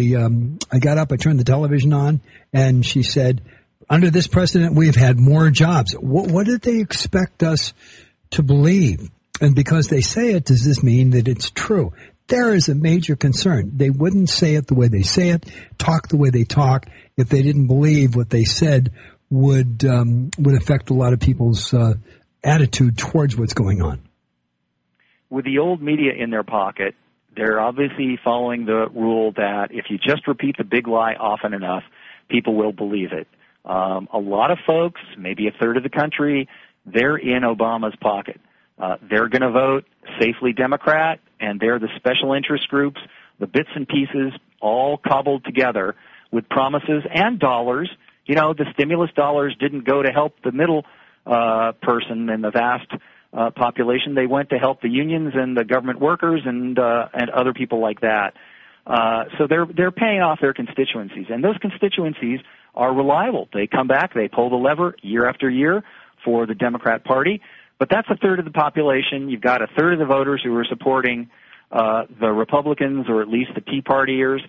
got up, I turned the television on, and she said, under this president, we've had more jobs. What did they expect us to believe? And because they say it, does this mean that it's true? There is a major concern. They wouldn't say it the way they say it, talk the way they talk, if they didn't believe what they said would affect a lot of people's attitude towards what's going on. With the old media in their pocket, they're obviously following the rule that if you just repeat the big lie often enough, people will believe it. A lot of folks, maybe a third of the country, they're in Obama's pocket. They're going to vote safely Democrat, and they're the special interest groups, the bits and pieces, all cobbled together with promises and dollars. You know, the stimulus dollars didn't go to help the middle person and the vast population. They went to help the unions and the government workers and other people like that. So they're paying off their constituencies, and those constituencies are reliable. They come back, they pull the lever year after year for the Democrat Party, but that's a third of the population. You've got a third of the voters who are supporting the Republicans, or at least the Tea Partiers,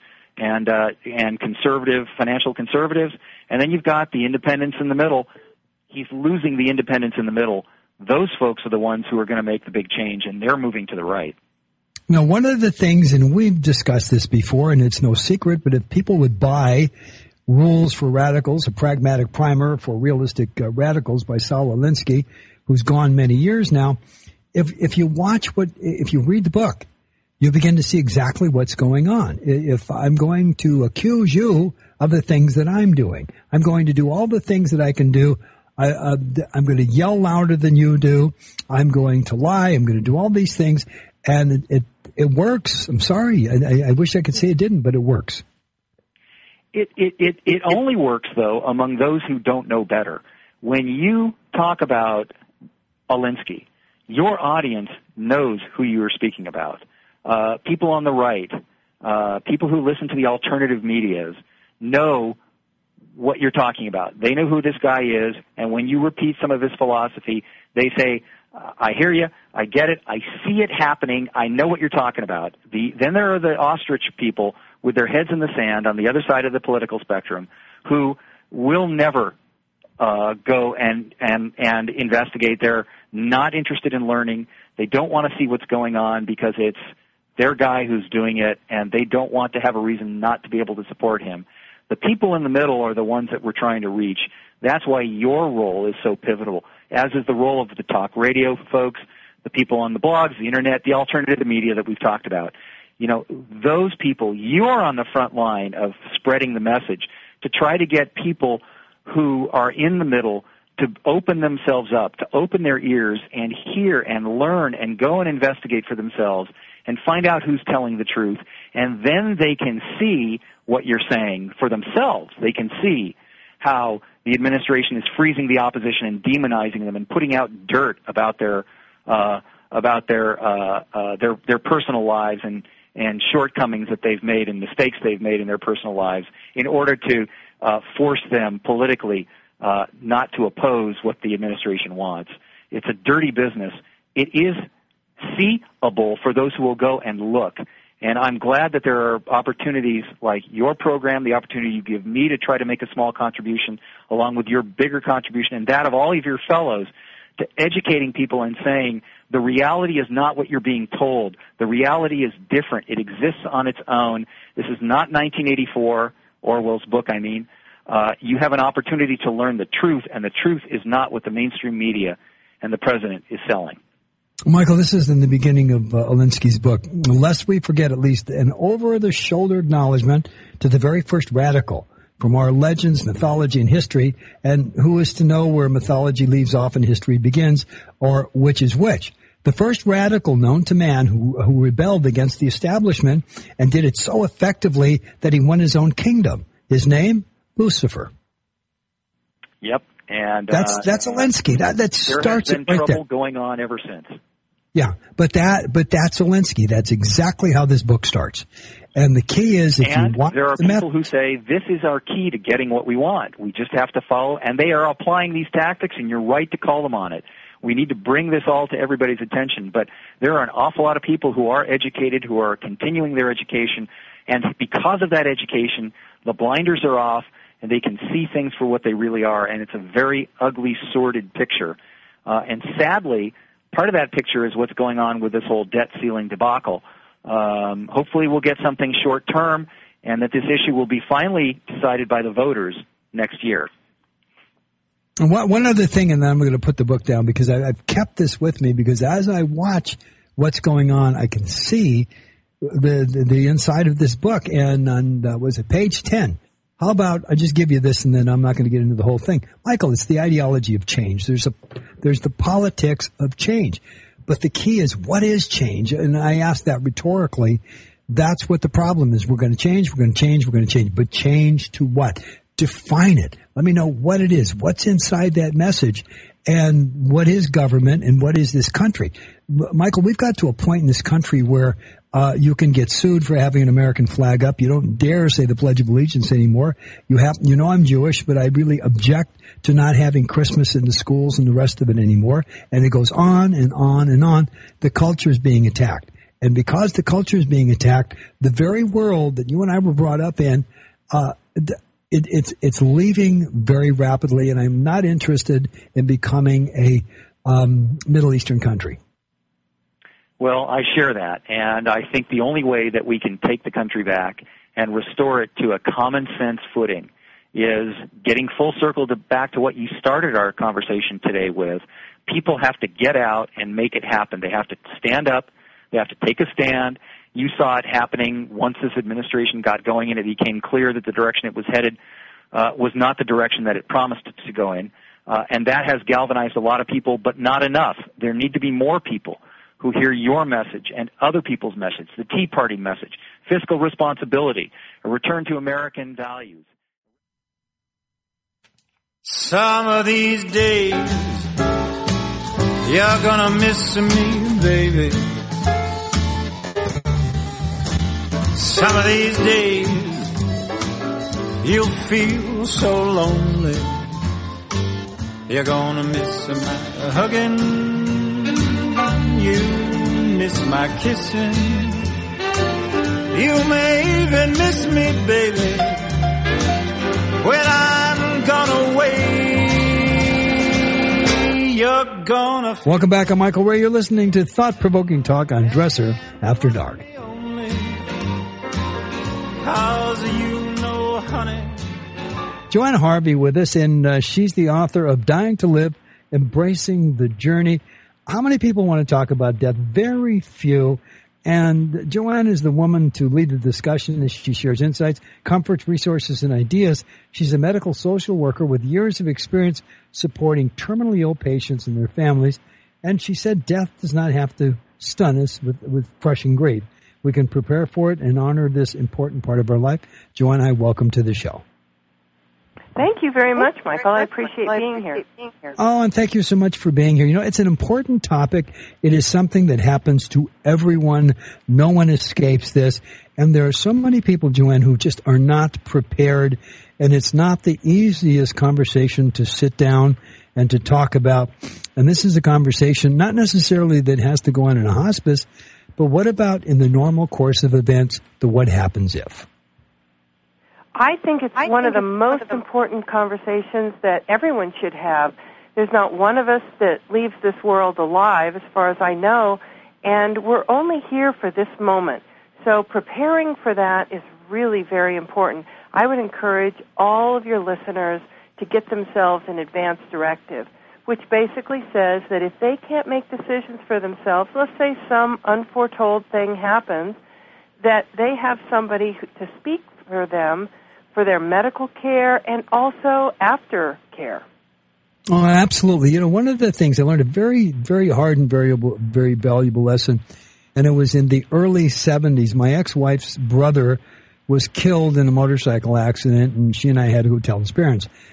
and conservative, financial conservatives, and then you've got the independents in the middle. He's losing the independents in the middle. Those folks are the ones who are going to make the big change, and they're moving to the right. Now, one of the things, and we've discussed this before, and it's no secret, but if people would buy Rules for Radicals, a pragmatic primer for realistic radicals by Saul Alinsky, who's gone many years now, if you read the book, you begin to see exactly what's going on. If I'm going to accuse you of the things that I'm doing, I'm going to do all the things that I can do. I'm going to yell louder than you do. I'm going to lie. I'm going to do all these things. And it works. I'm sorry. I wish I could say it didn't, but it works. It only works, though, among those who don't know better. When you talk about Alinsky, your audience knows who you are speaking about. People on the right, people who listen to the alternative medias know what you're talking about. They know who this guy is, and when you repeat some of his philosophy, they say, I hear you, I get it, I see it happening, I know what you're talking about. Then there are the ostrich people with their heads in the sand on the other side of the political spectrum who will never go and investigate. They're not interested in learning. They don't want to see what's going on because it's their guy who's doing it, and they don't want to have a reason not to be able to support him. The people in the middle are the ones that we're trying to reach. That's why your role is so pivotal, as is the role of the talk radio folks, the people on the blogs, the internet, the alternative media that we've talked about. You know, those people, you're on the front line of spreading the message to try to get people who are in the middle to open themselves up, to open their ears and hear and learn and go and investigate for themselves and find out who's telling the truth. And then they can see what you're saying for themselves. They can see how the administration is freezing the opposition and demonizing them and putting out dirt about their personal lives and shortcomings that they've made and mistakes they've made in their personal lives in order to force them politically not to oppose what the administration wants. It's a dirty business. It is seeable for those who will go and look. And I'm glad that there are opportunities like your program, the opportunity you give me to try to make a small contribution, along with your bigger contribution and that of all of your fellows, to educating people and saying the reality is not what you're being told. The reality is different. It exists on its own. This is not 1984, Orwell's book, I mean. You have an opportunity to learn the truth, and the truth is not what the mainstream media and the president is selling. Michael, this is in the beginning of Alinsky's book. Lest we forget, at least, an over-the-shoulder acknowledgement to the very first radical from our legends, mythology, and history, and who is to know where mythology leaves off and history begins, or which is which. The first radical known to man who rebelled against the establishment and did it so effectively that he won his own kingdom. His name? Lucifer. Yep. And that's Zelensky. That starts there has been right trouble there. going on ever since. Yeah, but that's Zelensky. That's exactly how this book starts. And the key is, if you want, there are people who say this is our key to getting what we want. We just have to follow, and they are applying these tactics. And you're right to call them on it. We need to bring this all to everybody's attention. But there are an awful lot of people who are educated, who are continuing their education, and because of that education, the blinders are off, and they can see things for what they really are. And it's a very ugly, sordid picture. And sadly, part of that picture is what's going on with this whole debt ceiling debacle. Hopefully we'll get something short term, and that this issue will be finally decided by the voters next year. And one other thing, and then I'm going to put the book down, because I've kept this with me, because as I watch what's going on, I can see the inside of this book. And on, was it page 10? How about I just give you this, and then I'm not going to get into the whole thing. Michael, it's the ideology of change. There's the politics of change. But the key is, what is change? And I ask that rhetorically. That's what the problem is. We're going to change, we're going to change, we're going to change. But change to what? Define it. Let me know what it is. What's inside that message? And what is government, and what is this country? Michael, we've got to a point in this country where you can get sued for having an American flag up. You don't dare say the Pledge of Allegiance anymore. You know I'm Jewish, but I really object to not having Christmas in the schools and the rest of it anymore. And it goes on and on and on. The culture is being attacked. And because the culture is being attacked, the very world that you and I were brought up in, it's leaving very rapidly. And I'm not interested in becoming a Middle Eastern country. Well, I share that, and I think the only way that we can take the country back and restore it to a common sense footing is getting full circle back to what you started our conversation today with. People have to get out and make it happen. They have to stand up. They have to take a stand. You saw it happening once this administration got going, and it became clear that the direction it was headed was not the direction that it promised it to go in, and that has galvanized a lot of people, but not enough. There need to be more people who hear your message and other people's message, the Tea Party message, fiscal responsibility, a return to American values. Some of these days, you're gonna miss me, baby. Some of these days, you'll feel so lonely. You're gonna miss my hugging. You miss my kissing. You may even miss me, baby, when I'm gone away. You're gonna. Welcome back. I'm Michael Ray. You're listening to Thought-Provoking Talk on Dresser After Dark. 'Cause you know, honey. Joanna Harvey with us, and she's the author of Dying to Live, Embracing the Journey. How many people want to talk about death? Very few. And Joanna is the woman to lead the discussion as she shares insights, comforts, resources, and ideas. She's a medical social worker with years of experience supporting terminally ill patients and their families. And she said death does not have to stun us with crushing grief. We can prepare for it and honor this important part of our life. Joanna, welcome to the show. Thank you very much, Michael. I appreciate being here. Oh, and thank you so much for being here. You know, it's an important topic. It is something that happens to everyone. No one escapes this. And there are so many people, Joanne, who just are not prepared. And it's not the easiest conversation to sit down and to talk about. And this is a conversation not necessarily that has to go on in a hospice, but what about in the normal course of events, the what happens if? I think it's one of the most important conversations that everyone should have. There's not one of us that leaves this world alive, as far as I know, and we're only here for this moment. So preparing for that is really very important. I would encourage all of your listeners to get themselves an advance directive, which basically says that if they can't make decisions for themselves, let's say some unforetold thing happens, that they have somebody to speak for them for their medical care and also after care. Oh, absolutely. You know, one of the things I learned, a very, very hard and very valuable lesson, and it was in the early 70s. My ex-wife's brother was killed in a motorcycle accident, and she and I had to go tell his parents.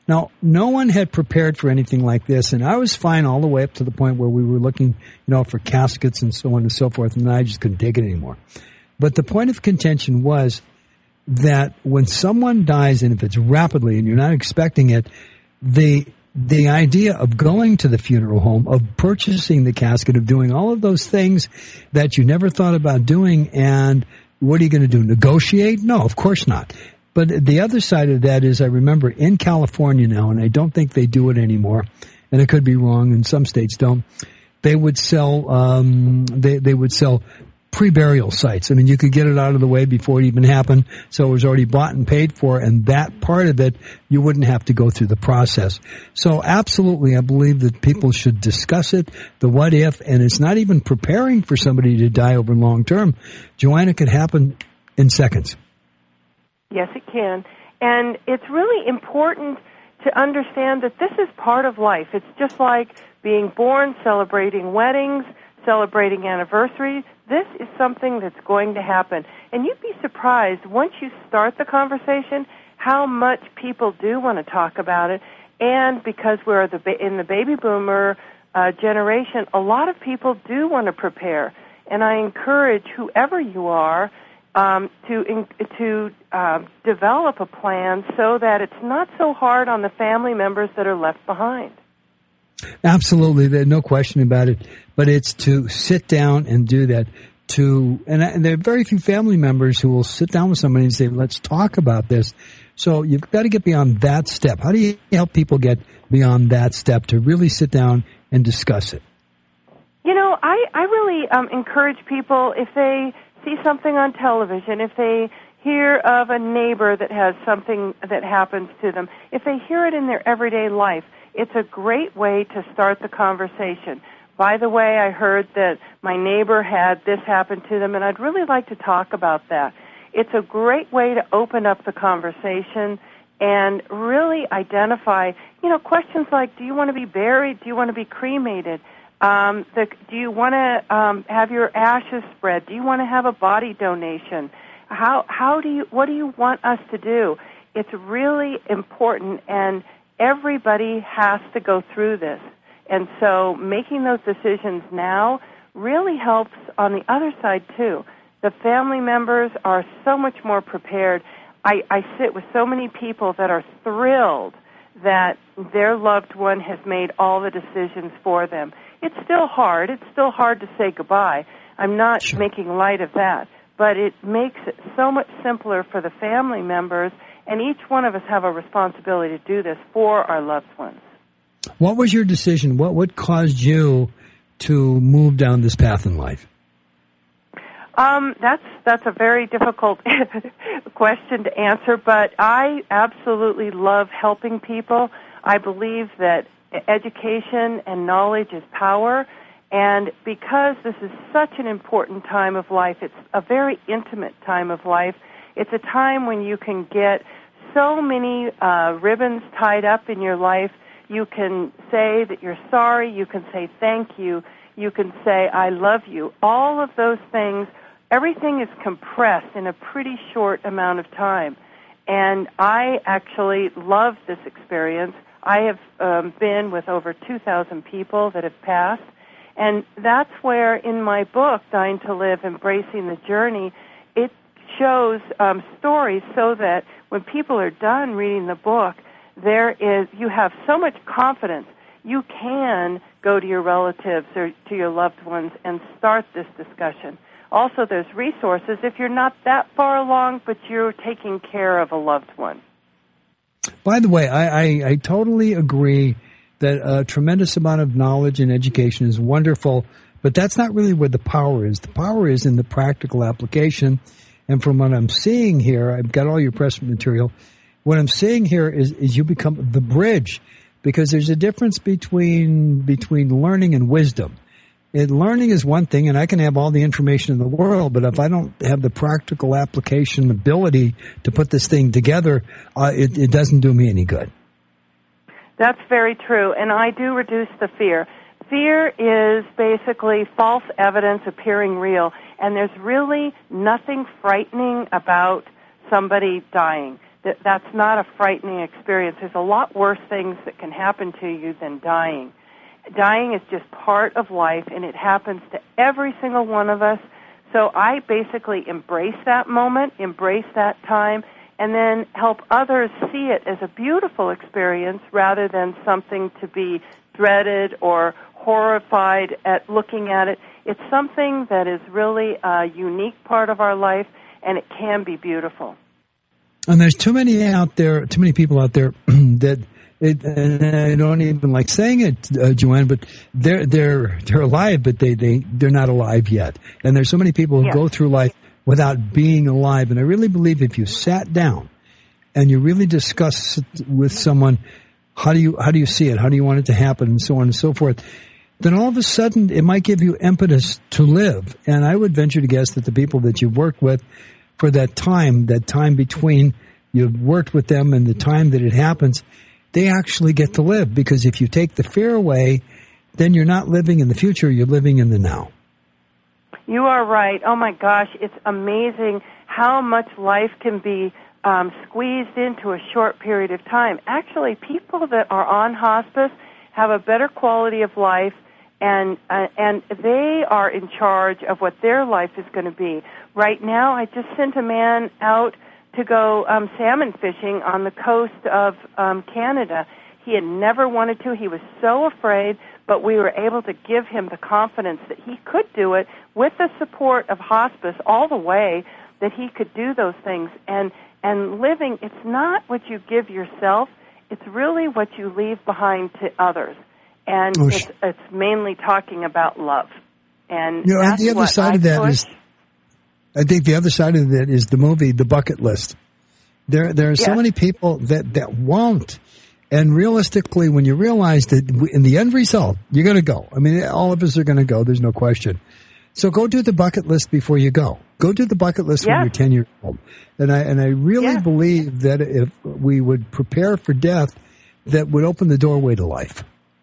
Now, no one had prepared for anything like this, and I was fine all the way up to the point where we were looking, for caskets and so on and so forth, and I just couldn't take it anymore. But the point of contention was that when someone dies, and if it's rapidly and you're not expecting it, the idea of going to the funeral home, of purchasing the casket, of doing all of those things that you never thought about doing, and what are you going to do? Negotiate? No, of course not. But the other side of that is, I remember in California now, and I don't think they do it anymore, and I could be wrong, and some states don't. They would sell they would sell pre-burial sites. I mean, you could get it out of the way before it even happened, so it was already bought and paid for, and that part of it, you wouldn't have to go through the process. So absolutely, I believe that people should discuss it, the what if, and it's not even preparing for somebody to die over long term. Joanna, it could happen in seconds. Yes, it can. And it's really important to understand that this is part of life. It's just like being born, celebrating weddings, celebrating anniversaries. This is something that's going to happen. And you'd be surprised, once you start the conversation, how much people do want to talk about it. And because we're in the baby boomer generation, a lot of people do want to prepare. And I encourage whoever you are to develop a plan so that it's not so hard on the family members that are left behind. Absolutely, there's no question about it. But it's to sit down and do that. And there are very few family members who will sit down with somebody and say, let's talk about this. So you've got to get beyond that step. How do you help people get beyond that step to really sit down and discuss it? I really encourage people, if they see something on television, if they hear of a neighbor that has something that happens to them, if they hear it in their everyday life, it's a great way to start the conversation. By the way, I heard that my neighbor had this happen to them, and I'd really like to talk about that. It's a great way to open up the conversation and really identify, questions like, do you want to be buried? Do you want to be cremated? Do you want to have your ashes spread? Do you want to have a body donation? What do you want us to do? It's really important, and everybody has to go through this. And so making those decisions now really helps on the other side, too. The family members are so much more prepared. I sit with so many people that are thrilled that their loved one has made all the decisions for them. It's still hard. It's still hard to say goodbye. I'm not making light of that. But it makes it so much simpler for the family members, and each one of us have a responsibility to do this for our loved ones. What was your decision? What caused you to move down this path in life? That's a very difficult question to answer, but I absolutely love helping people. I believe that education and knowledge is power, and because this is such an important time of life, it's a very intimate time of life. It's a time when you can get so many ribbons tied up in your life. You can say that you're sorry. You can say thank you. You can say I love you. All of those things, everything is compressed in a pretty short amount of time. And I actually love this experience. I have been with over 2,000 people that have passed. And that's where in my book, Dying to Live, Embracing the Journey, it shows stories so that when people are done reading the book, you have so much confidence. You can go to your relatives or to your loved ones and start this discussion. Also, there's resources if you're not that far along, but you're taking care of a loved one. By the way, I totally agree that a tremendous amount of knowledge and education is wonderful, but that's not really where the power is. The power is in the practical application. And from what I'm seeing here, I've got all your press material. What I'm seeing here is you become the bridge, because there's a difference between learning and wisdom. Learning is one thing, and I can have all the information in the world, but if I don't have the practical application ability to put this thing together, it doesn't do me any good. That's very true, and I do reduce the fear. Fear is basically false evidence appearing real, and there's really nothing frightening about somebody dying. that's not a frightening experience. There's a lot worse things that can happen to you than dying. Dying is just part of life, and it happens to every single one of us. So I basically embrace that moment, embrace that time, and then help others see it as a beautiful experience rather than something to be dreaded or horrified at looking at it. It's something that is really a unique part of our life, and it can be beautiful. And there's too many people out there that, and I don't even like saying it, Joanne, but they're alive, but they're not alive yet. And there's so many people who go through life without being alive. And I really believe if you sat down and you really discuss with someone, how do you see it? How do you want it to happen? And so on and so forth. Then all of a sudden it might give you impetus to live. And I would venture to guess that the people that you've worked with for that time between you've worked with them and the time that it happens, they actually get to live. Because if you take the fear away, then you're not living in the future, you're living in the now. You are right. Oh my gosh, it's amazing how much life can be squeezed into a short period of time. Actually, people that are on hospice have a better quality of life, and they are in charge of what their life is going to be. Right now, I just sent a man out to go salmon fishing on the coast of Canada. He had never wanted to. He was so afraid, but we were able to give him the confidence that he could do it with the support of hospice all the way, that he could do those things. And living, it's not what you give yourself, it's really what you leave behind to others. And it's mainly talking about love. And that's the other side of that is, I think the other side of that is the movie, The Bucket List. There are so many people that won't. And realistically, when you realize that in the end result, you're going to go. I mean, all of us are going to go. There's no question. So go do the bucket list before you go. Go do the bucket list when you're 10 years old. And I really believe that if we would prepare for death, that would open the doorway to life.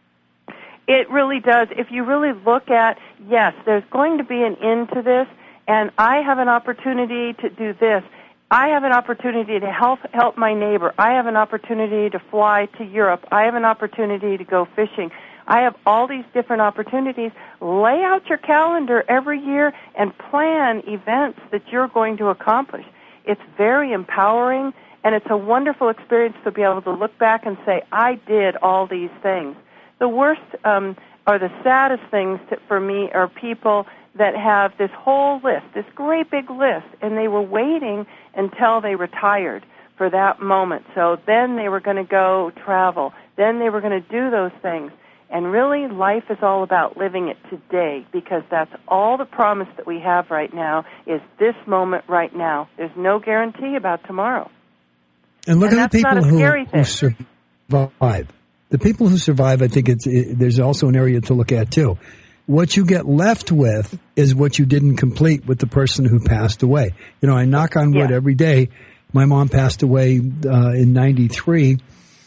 It really does. If you really look at, yes, there's going to be an end to this, and I have an opportunity to do this. I have an opportunity to help my neighbor. I have an opportunity to fly to Europe. I have an opportunity to go fishing. I have all these different opportunities. Lay out your calendar every year and plan events that you're going to accomplish. It's very empowering, and it's a wonderful experience to be able to look back and say, I did all these things. The worst or the saddest things for me are people that have this whole list, this great big list, and they were waiting until they retired for that moment. So then they were going to go travel. Then they were going to do those things. And really, life is all about living it today, because that's all the promise that we have right now is this moment right now. There's no guarantee about tomorrow. And look at the people who survive. The people who survive, I think there's also an area to look at, too. What you get left with is what you didn't complete with the person who passed away. You know, I knock on wood every day. My mom passed away in 93,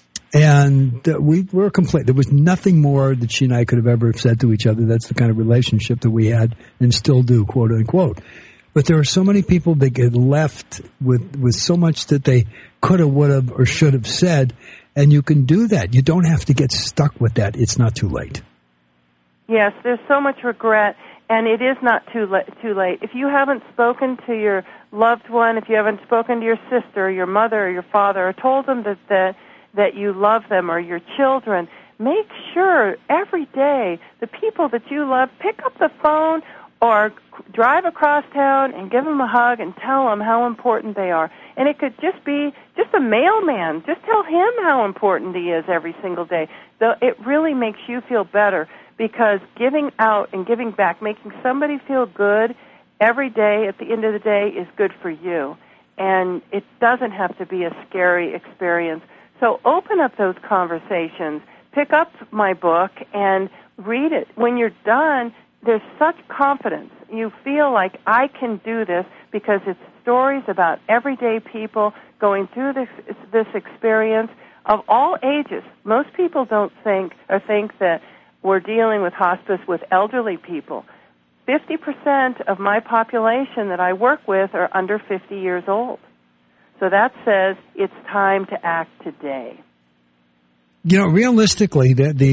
and we were complete. There was nothing more that she and I could have ever said to each other. That's the kind of relationship that we had and still do, quote unquote. But there are so many people that get left with so much that they could have, would have, or should have said, and you can do that. You don't have to get stuck with that. It's not too late. Yes, there's so much regret, and it is not too late. If you haven't spoken to your loved one, if you haven't spoken to your sister or your mother or your father, or told them that you love them, or your children, make sure every day the people that you love, pick up the phone or drive across town and give them a hug and tell them how important they are. And it could just be just a mailman. Just tell him how important he is every single day. So it really makes you feel better, because giving out and giving back, making somebody feel good every day at the end of the day is good for you. And it doesn't have to be a scary experience. So open up those conversations. Pick up my book and read it. When you're done, there's such confidence. You feel like, I can do this, because it's stories about everyday people going through this experience of all ages. Most people don't think that we're dealing with hospice with elderly people. 50% of my population that I work with are under 50 years old. So that says it's time to act today. You know, realistically,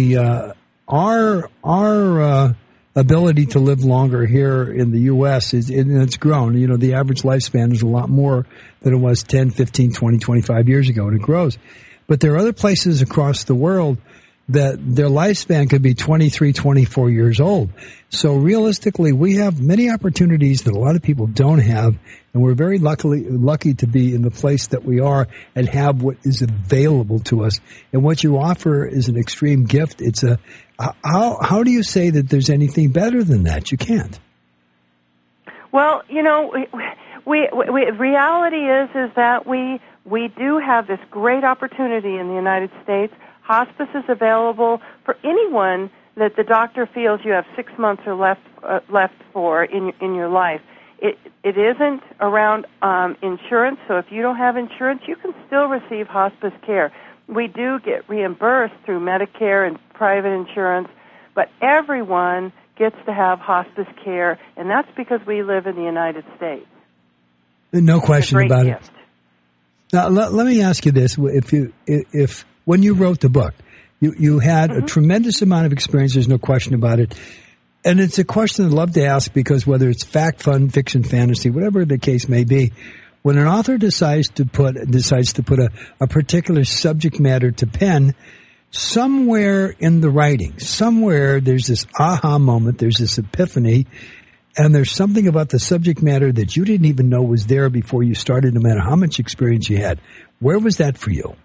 our ability to live longer here in the U.S. it's grown. You know, the average lifespan is a lot more than it was 10, 15, 20, 25 years ago, and it grows. But there are other places across the world that their lifespan could be 23, 24 years old. So realistically, we have many opportunities that a lot of people don't have, and we're very lucky to be in the place that we are and have what is available to us. And what you offer is an extreme gift. It's how do you say that there's anything better than that? You can't. Well, you know, reality is that we do have this great opportunity in the United States. Hospice is available for anyone that the doctor feels you have 6 months or left for in your life. It isn't around insurance, so if you don't have insurance, you can still receive hospice care. We do get reimbursed through Medicare and private insurance, but everyone gets to have hospice care, and that's because we live in the United States. No question about gift. it. Now, let me ask you this: if when you wrote the book, you had a tremendous amount of experience. There's no question about it. And it's a question I'd love to ask because whether it's fact, fun, fiction, fantasy, whatever the case may be, when an author decides to put a particular subject matter to pen, somewhere in the writing, somewhere there's this aha moment, there's this epiphany, and there's something about the subject matter that you didn't even know was there before you started, no matter how much experience you had. Where was that for you?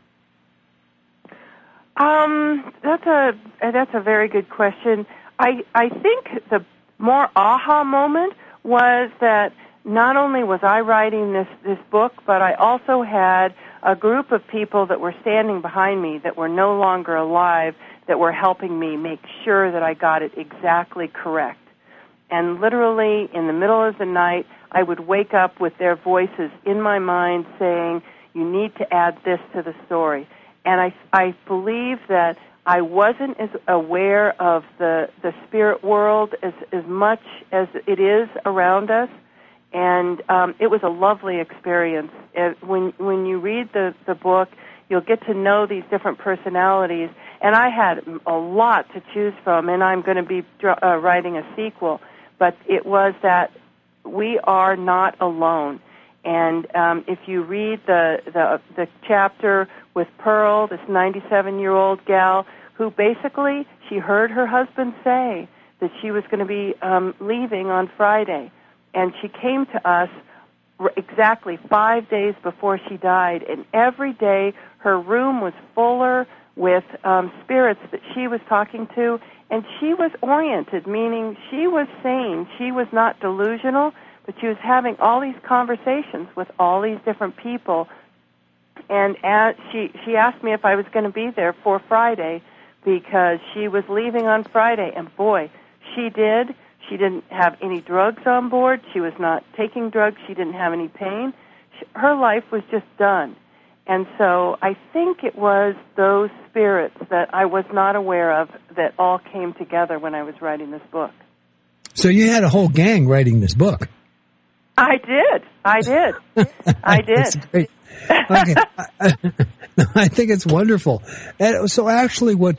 That's a very good question. I think the more aha moment was that not only was I writing this book, but I also had a group of people that were standing behind me that were no longer alive that were helping me make sure that I got it exactly correct. And literally in the middle of the night, I would wake up with their voices in my mind saying, you need to add this to the story. And I believe that I wasn't as aware of the spirit world as much as it is around us. And it was a lovely experience. When you read the book, you'll get to know these different personalities. And I had a lot to choose from, and I'm going to be writing a sequel. But it was that we are not alone. And if you read the chapter with Pearl, this 97-year-old gal, who basically she heard her husband say that she was going to be leaving on Friday. And she came to us exactly 5 days before she died. And every day her room was fuller with spirits that she was talking to. And she was oriented, meaning she was sane. She was not delusional, but she was having all these conversations with all these different people. And she asked me if I was going to be there for Friday because she was leaving on Friday. And boy, she did. She didn't have any drugs on board. She was not taking drugs. She didn't have any pain. Her life was just done. And so I think it was those spirits that I was not aware of that all came together when I was writing this book. So you had a whole gang writing this book. I did. That's great. Okay. I think it's wonderful. And so actually what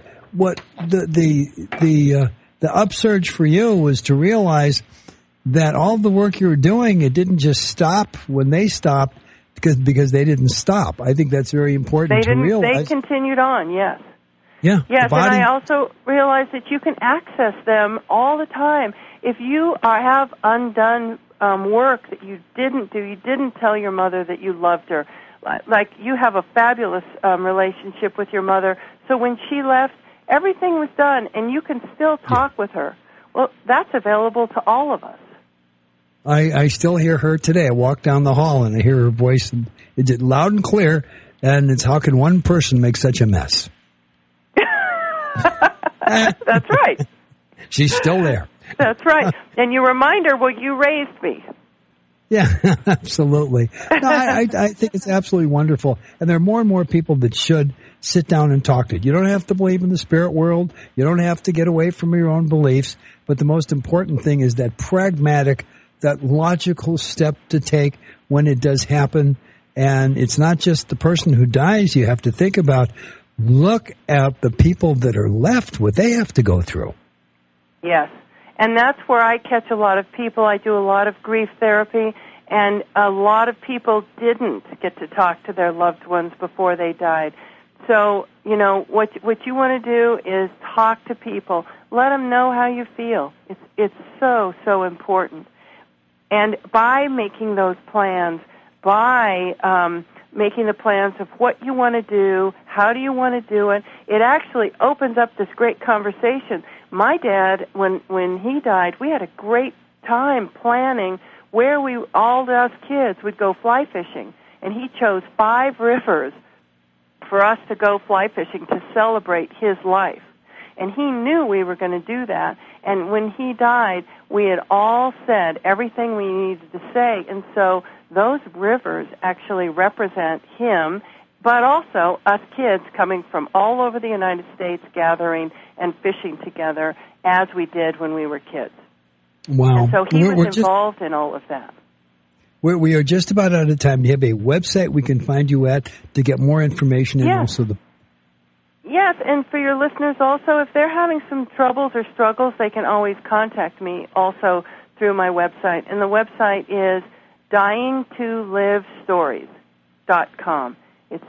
the upsurge for you was to realize that all the work you were doing, it didn't just stop when they stopped because they didn't stop. I think that's very important to realize. They continued on, yes. Yeah. Yes, and I also realized that you can access them all the time. If you have undone work that you didn't do, you didn't tell your mother that you loved her, like you have a fabulous relationship with your mother, so when she left, everything was done, and you can still talk with her. Well, that's available to all of us. I still hear her today. I walk down the hall, and I hear her voice, and it's loud and clear, and it's how can one person make such a mess? That's right. She's still there. That's right. And you remind her, well, you raised me. Yeah, absolutely. No, I think it's absolutely wonderful. And there are more and more people that should sit down and talk to you. You don't have to believe in the spirit world. You don't have to get away from your own beliefs. But the most important thing is that pragmatic, that logical step to take when it does happen. And it's not just the person who dies. You have to think about, look at the people that are left, what they have to go through. Yes. And that's where I catch a lot of people. I do a lot of grief therapy, and a lot of people didn't get to talk to their loved ones before they died. So, what you want to do is talk to people. Let them know how you feel. It's so important. And by making those plans, by making the plans of what you want to do, how do you want to do it, it actually opens up this great conversation. My dad, when he died, we had a great time planning where all us kids would go fly fishing. And he chose 5 rivers for us to go fly fishing to celebrate his life. And he knew we were going to do that. And when he died, we had all said everything we needed to say. And so those rivers actually represent him, but also us kids coming from all over the United States gathering and fishing together as we did when we were kids. Wow. And so he was involved in all of that. We are just about out of time. Do you have a website we can find you at to get more information? And also Yes, and for your listeners also, if they're having some troubles or struggles, they can always contact me also through my website. And the website is dyingtolivestories.com. It's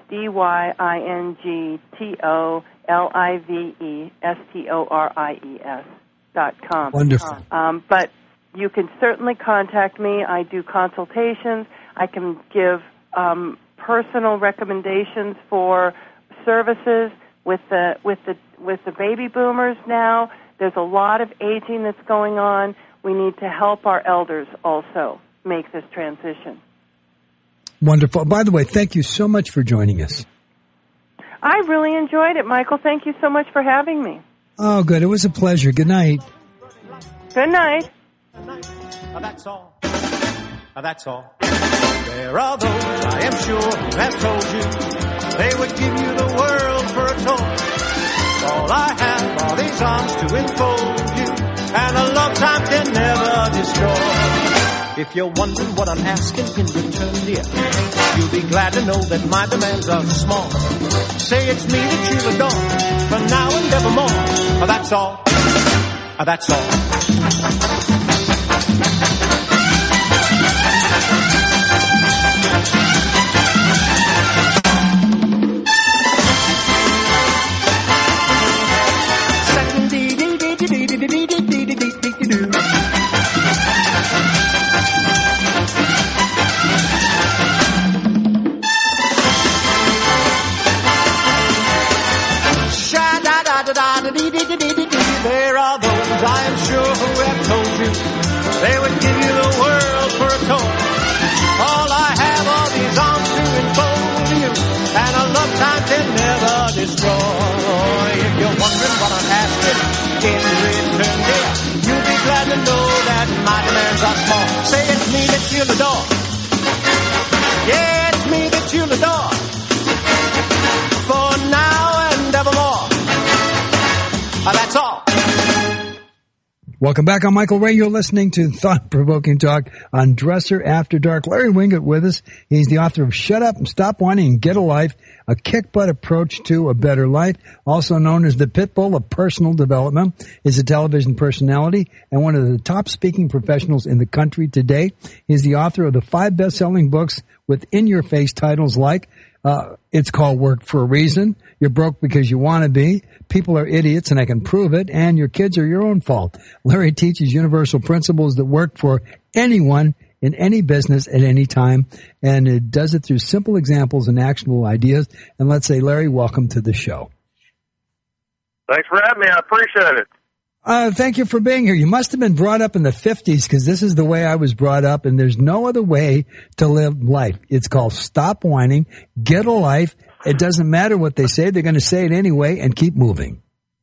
dyingtolivestories.com. Wonderful. But you can certainly contact me. I do consultations. I can give personal recommendations for services with the baby boomers now. There's a lot of aging that's going on. We need to help our elders also make this transition. Wonderful. By the way, thank you so much for joining us. I really enjoyed it, Michael. Thank you so much for having me. Oh, good. It was a pleasure. Good night. Good night. That's all. That's all. There are those, I am sure, who have told you they would give you the world for a toy. All I have are these arms to enfold you, and a lifetime can never destroy. If you're wondering what I'm asking in return, dear, you'll be glad to know that my demands are small. Say it's me that you'll adore, for now and evermore. That's all. That's all. There are those, I am sure, who have told you they would give you the world for a toy. All I have are these arms to enfold you, and a lifetime can never destroy. If you're wondering what I'm asking in return, dear, you'll be glad to know that my demands are small. Say it's me that you'll adore. Yeah, it's me that you'll adore. For now and evermore. That's all. Welcome back. I'm Michael Ray. You're listening to Thought-Provoking Talk on Dresser After Dark. Larry Winget with us. He's the author of Shut Up and Stop Whining and Get a Life, a kick-butt approach to a better life, also known as the Pitbull of personal development. He's a television personality and one of the top speaking professionals in the country today. He's the author of the 5 best-selling books with in-your-face titles like It's Called Work for a Reason, You're Broke Because You Want to Be, People Are Idiots and I Can Prove It, and Your Kids Are Your Own Fault. Larry teaches universal principles that work for anyone in any business at any time, and it does it through simple examples and actionable ideas. And let's say, Larry, welcome to the show. Thanks for having me. I appreciate it. Thank you for being here. You must have been brought up in the 50s because this is the way I was brought up, and there's no other way to live life. It's called Stop Whining, Get a Life. It doesn't matter what they say. They're going to say it anyway and keep moving.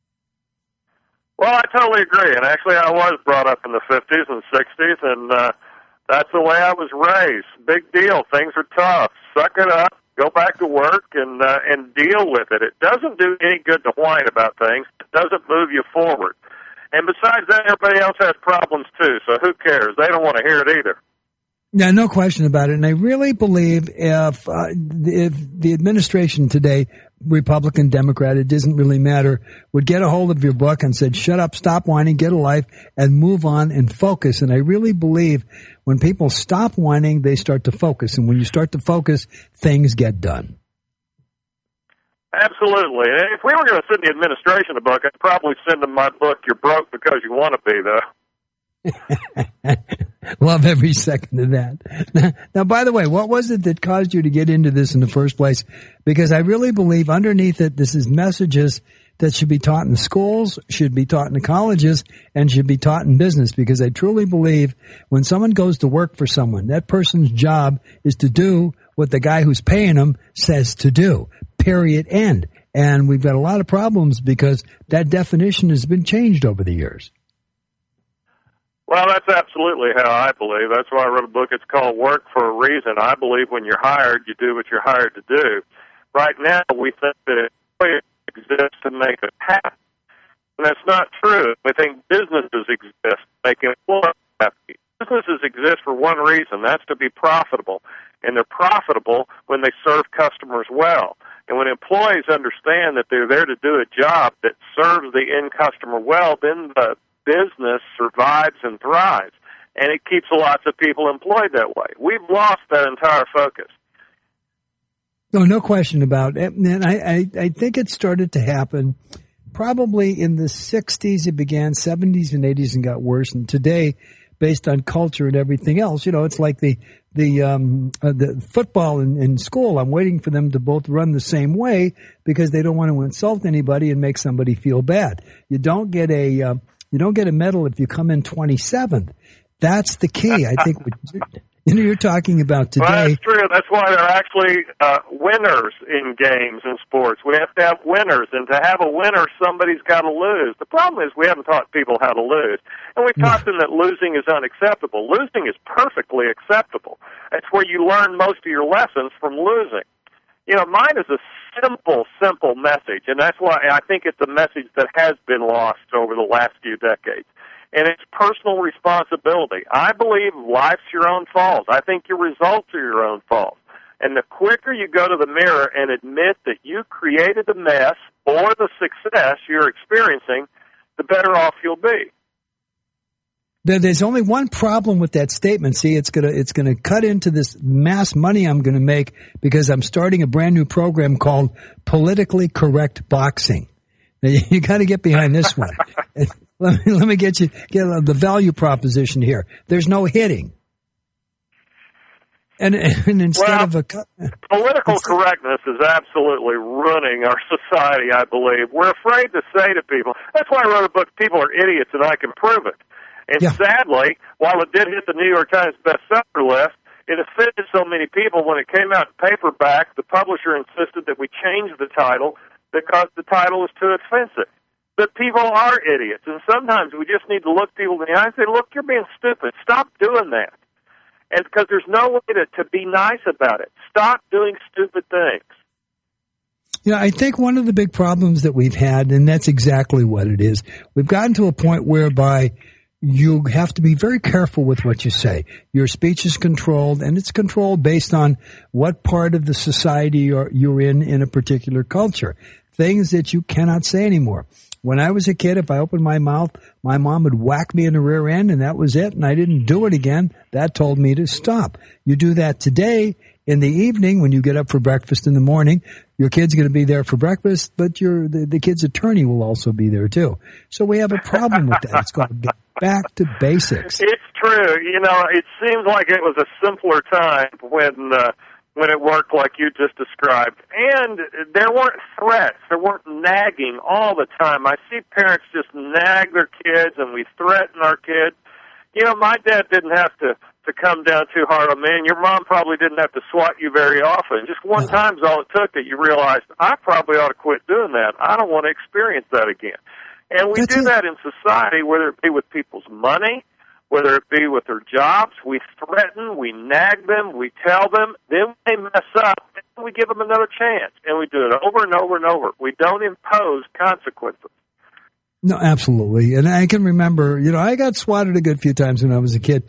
Well, I totally agree. And actually, I was brought up in the 50s and 60s, and that's the way I was raised. Big deal. Things are tough. Suck it up. Go back to work and deal with it. It doesn't do any good to whine about things. It doesn't move you forward. And besides that, everybody else has problems too, so who cares? They don't want to hear it either. Yeah, no question about it. And I really believe if the administration today, Republican, Democrat, it doesn't really matter, would get a hold of your book and said, shut up, stop whining, get a life, and move on and focus. And I really believe when people stop whining, they start to focus. And when you start to focus, things get done. Absolutely. If we were going to send the administration a book, I'd probably send them my book, You're Broke Because You Want to Be, though. Love every second of that. Now, by the way, what was it that caused you to get into this in the first place? Because I really believe underneath it, this is messages that should be taught in the schools, should be taught in the colleges, and should be taught in business. Because I truly believe when someone goes to work for someone, that person's job is to do what the guy who's paying them says to do. Period. End. And we've got a lot of problems because that definition has been changed over the years. Well, that's absolutely how I believe. That's why I wrote a book. It's called Work for a Reason. I believe when you're hired, you do what you're hired to do. Right now, we think that employees exist to make us happy. And that's not true. We think businesses exist to make employees happy. Businesses exist for one reason. That's to be profitable. And they're profitable when they serve customers well. And when employees understand that they're there to do a job that serves the end customer well, then the business survives and thrives, and it keeps lots of people employed that way. We've lost that entire focus. No question about it. And I think it started to happen probably in the 60s. It began 70s and 80s and got worse. And today, based on culture and everything else, you know, it's like the football in school. I'm waiting for them to both run the same way because they don't want to insult anybody and make somebody feel bad. You don't get a medal if you come in 27th. That's the key. I think you're talking about today. Well, that's true. That's why there are actually winners in games and sports. We have to have winners, and to have a winner, somebody's got to lose. The problem is we haven't taught people how to lose, and we've taught them that losing is unacceptable. Losing is perfectly acceptable. That's where you learn most of your lessons, from losing. You know, mine is a simple message, and that's why I think it's a message that has been lost over the last few decades. And it's personal responsibility. I believe life's your own fault. I think your results are your own fault. And the quicker you go to the mirror and admit that you created the mess or the success you're experiencing, the better off you'll be. There's only one problem with that statement. See, it's gonna cut into this mass money I'm gonna make because I'm starting a brand new program called Politically Correct Boxing. Now, you got to get behind this one. Let me get the value proposition here. There's no hitting. And instead of political correctness is absolutely ruining our society, I believe. We're afraid to say to people. That's why I wrote a book, People Are Idiots, and I Can Prove It. And sadly, while it did hit the New York Times bestseller list, it offended so many people. When it came out in paperback, the publisher insisted that we change the title because the title is too offensive. But people are idiots, and sometimes we just need to look people in the eye and say, look, you're being stupid. Stop doing that. And because there's no way to be nice about it. Stop doing stupid things. Yeah, I think one of the big problems that we've had, and that's exactly what it is, we've gotten to a point whereby you have to be very careful with what you say. Your speech is controlled, and it's controlled based on what part of the society you're in a particular culture. Things that you cannot say anymore. When I was a kid, if I opened my mouth, my mom would whack me in the rear end, and that was it, and I didn't do it again. That told me to stop. You do that today in the evening when you get up for breakfast in the morning. Your kid's going to be there for breakfast, but the kid's attorney will also be there, too. So we have a problem with that. It's called get back to basics. It's true. You know, it seems like it was a simpler time when it worked like you just described. And there weren't threats. There weren't nagging all the time. I see parents just nag their kids, and we threaten our kids. You know, my dad didn't have to come down too hard on me, and your mom probably didn't have to swat you very often. Just one time's all it took that you realized, I probably ought to quit doing that. I don't want to experience that again. And we do that in society, whether it be with people's money, whether it be with their jobs. We threaten, we nag them, we tell them, then they mess up, and we give them another chance. And we do it over and over and over. We don't impose consequences. No, absolutely. And I can remember, you know, I got swatted a good few times when I was a kid.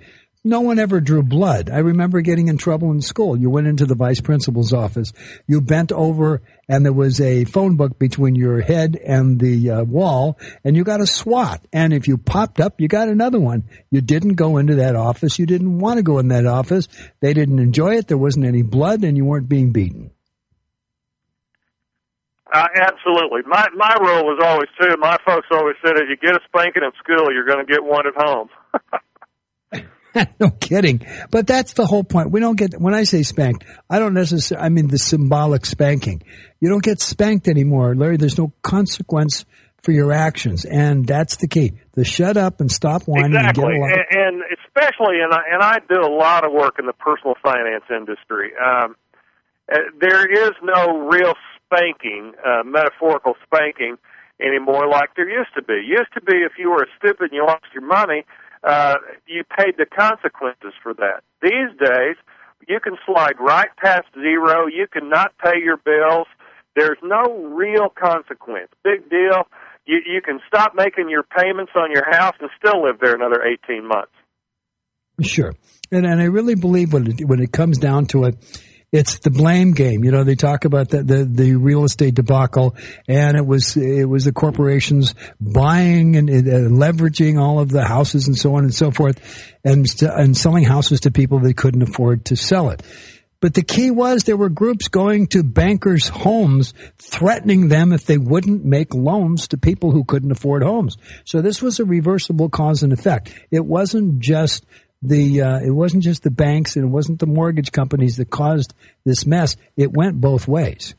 No one ever drew blood. I remember getting in trouble in school. You went into the vice principal's office. You bent over, and there was a phone book between your head and the wall, and you got a swat. And if you popped up, you got another one. You didn't go into that office. You didn't want to go in that office. They didn't enjoy it. There wasn't any blood, and you weren't being beaten. Absolutely. My rule was always, too, my folks always said, if you get a spanking in school, you're going to get one at home. No kidding. But that's the whole point. We don't get, when I say spanked, I don't necessarily, I mean the symbolic spanking. You don't get spanked anymore, Larry. There's no consequence for your actions. And that's the key. The shut up and stop whining. Exactly. And get a lot. And especially, and I do a lot of work in the personal finance industry. There is no real spanking, metaphorical spanking anymore like there used to be. Used to be if you were stupid and you lost your money, you paid the consequences for that. These days, you can slide right past zero. You cannot pay your bills. There's no real consequence. Big deal. You can stop making your payments on your house and still live there another 18 months. Sure. And I really believe when it comes down to it, it's the blame game. You know, they talk about the real estate debacle, and it was the corporations buying and leveraging all of the houses and so on and so forth, and selling houses to people they couldn't afford to sell it. But the key was there were groups going to bankers' homes, threatening them if they wouldn't make loans to people who couldn't afford homes. So this was a reversible cause and effect. It wasn't just the banks, and it wasn't the mortgage companies that caused this mess. It went both ways.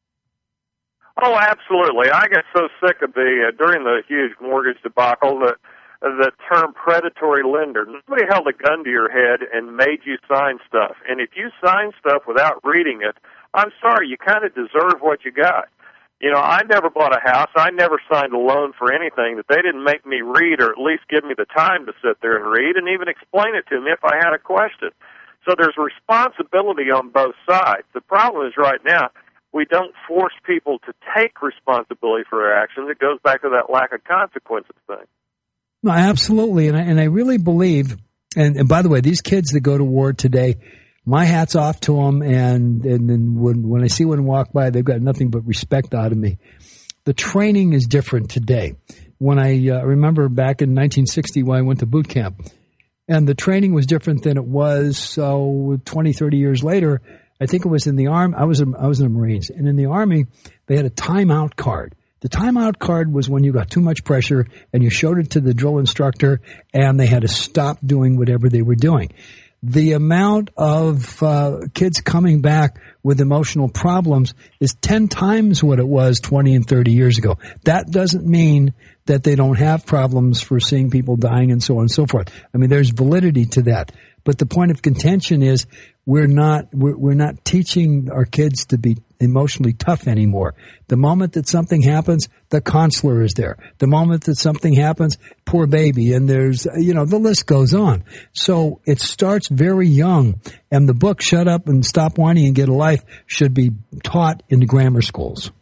Oh, absolutely. I got so sick of during the huge mortgage debacle, the term predatory lender. Nobody held a gun to your head and made you sign stuff. And if you sign stuff without reading it, I'm sorry, you kind of deserve what you got. You know, I never bought a house. I never signed a loan for anything that they didn't make me read, or at least give me the time to sit there and read and even explain it to me if I had a question. So there's responsibility on both sides. The problem is right now we don't force people to take responsibility for their actions. It goes back to that lack of consequences thing. No, absolutely. And I really believe, and by the way, these kids that go to war today, my hat's off to them, and then when I see one walk by, they've got nothing but respect out of me. The training is different today. When I remember back in 1960 when I went to boot camp, and the training was different than it was 20, 30 years later. I think it was in the Army. I was in the Marines, and in the Army, they had a timeout card. The timeout card was when you got too much pressure and you showed it to the drill instructor, and they had to stop doing whatever they were doing. The amount of kids coming back with emotional problems is 10 times what it was 20 and 30 years ago. That doesn't mean that they don't have problems for seeing people dying and so on and so forth. I mean, there's validity to that. But the point of contention is we're not teaching our kids to be emotionally tough anymore. The moment that something happens, the counselor is there. The moment that something happens, poor baby, and there's, the list goes on. So it starts very young, and the book Shut Up and Stop Whining and Get a Life should be taught in the grammar schools.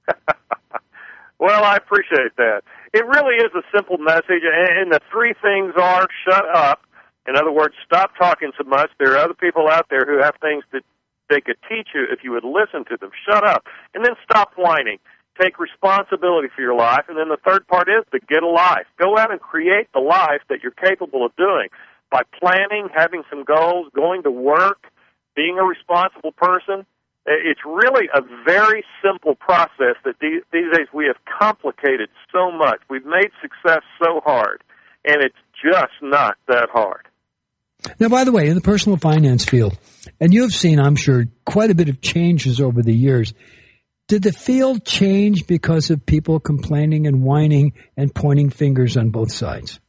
Well, I appreciate that. It really is a simple message, and the three things are shut up. In other words, stop talking so much. There are other people out there who have things that they could teach you if you would listen to them. Shut up. And then stop whining. Take responsibility for your life. And then the third part is to get a life. Go out and create the life that you're capable of doing by planning, having some goals, going to work, being a responsible person. It's really a very simple process that these days we have complicated so much. We've made success so hard, and it's just not that hard. Now, by the way, in the personal finance field, and you have seen, I'm sure, quite a bit of changes over the years. Did the field change because of people complaining and whining and pointing fingers on both sides?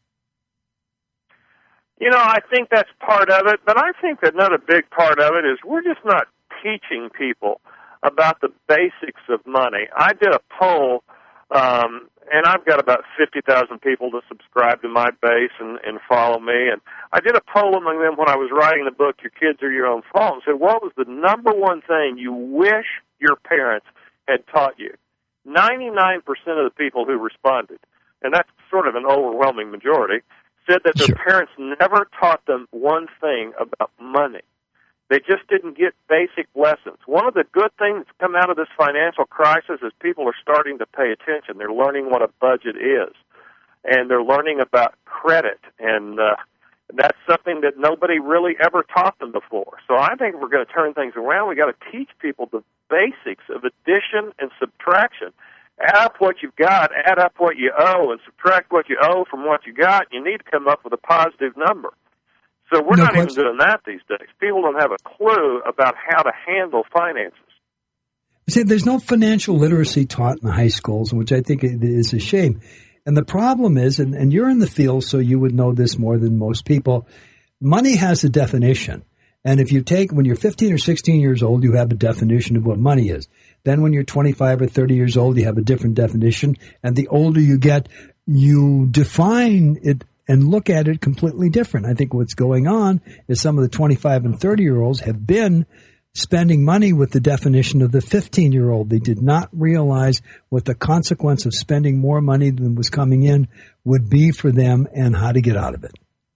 I think that's part of it, but I think that another big part of it is we're just not teaching people about the basics of money. I did a poll, and I've got about 50,000 people to subscribe to my base and follow me. And I did a poll among them when I was writing the book, Your Kids Are Your Own Fault, and said, what was the number one thing you wish your parents had taught you? 99% of the people who responded, and that's sort of an overwhelming majority, said that their parents never taught them one thing about money. They just didn't get basic lessons. One of the good things that's come out of this financial crisis is people are starting to pay attention. They're learning what a budget is, and they're learning about credit, and that's something that nobody really ever taught them before. So I think if we're going to turn things around, we got to teach people the basics of addition and subtraction. Add up what you've got, add up what you owe, and subtract what you owe from what you got. You need to come up with a positive number. So we're not even doing that these days. People don't have a clue about how to handle finances. See, there's no financial literacy taught in the high schools, which I think is a shame. And the problem is, and you're in the field, so you would know this more than most people, money has a definition. And if you take, when you're 15 or 16 years old, you have a definition of what money is. Then when you're 25 or 30 years old, you have a different definition. And the older you get, you define it and look at it completely different. I think what's going on is some of the 25 and 30-year-olds have been spending money with the definition of the 15-year-old. They did not realize what the consequence of spending more money than was coming in would be for them and how to get out of it.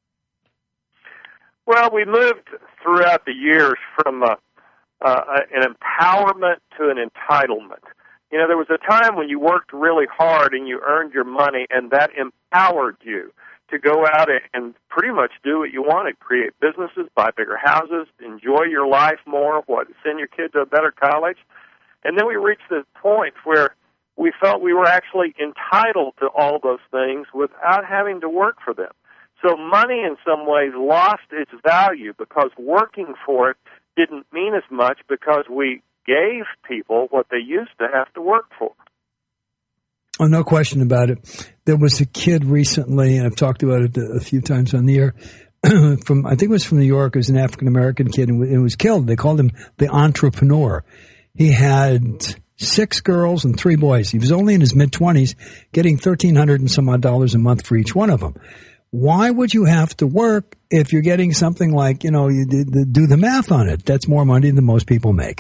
Well, we moved throughout the years from an empowerment to an entitlement. You know, there was a time when you worked really hard and you earned your money, and that empowered you to go out and pretty much do what you wanted, create businesses, buy bigger houses, enjoy your life more, send your kid to a better college. And then we reached this point where we felt we were actually entitled to all those things without having to work for them. So money in some ways lost its value because working for it didn't mean as much because we gave people what they used to have to work for. Oh, no question about it. There was a kid recently, and I've talked about it a few times on the air, I think it was from New York. It was an African-American kid, and it was killed. They called him the entrepreneur. He had 6 girls and 3 boys. He was only in his mid-20s, getting $1,300 and some odd dollars a month for each one of them. Why would you have to work if you're getting something like, you do the math on it? That's more money than most people make.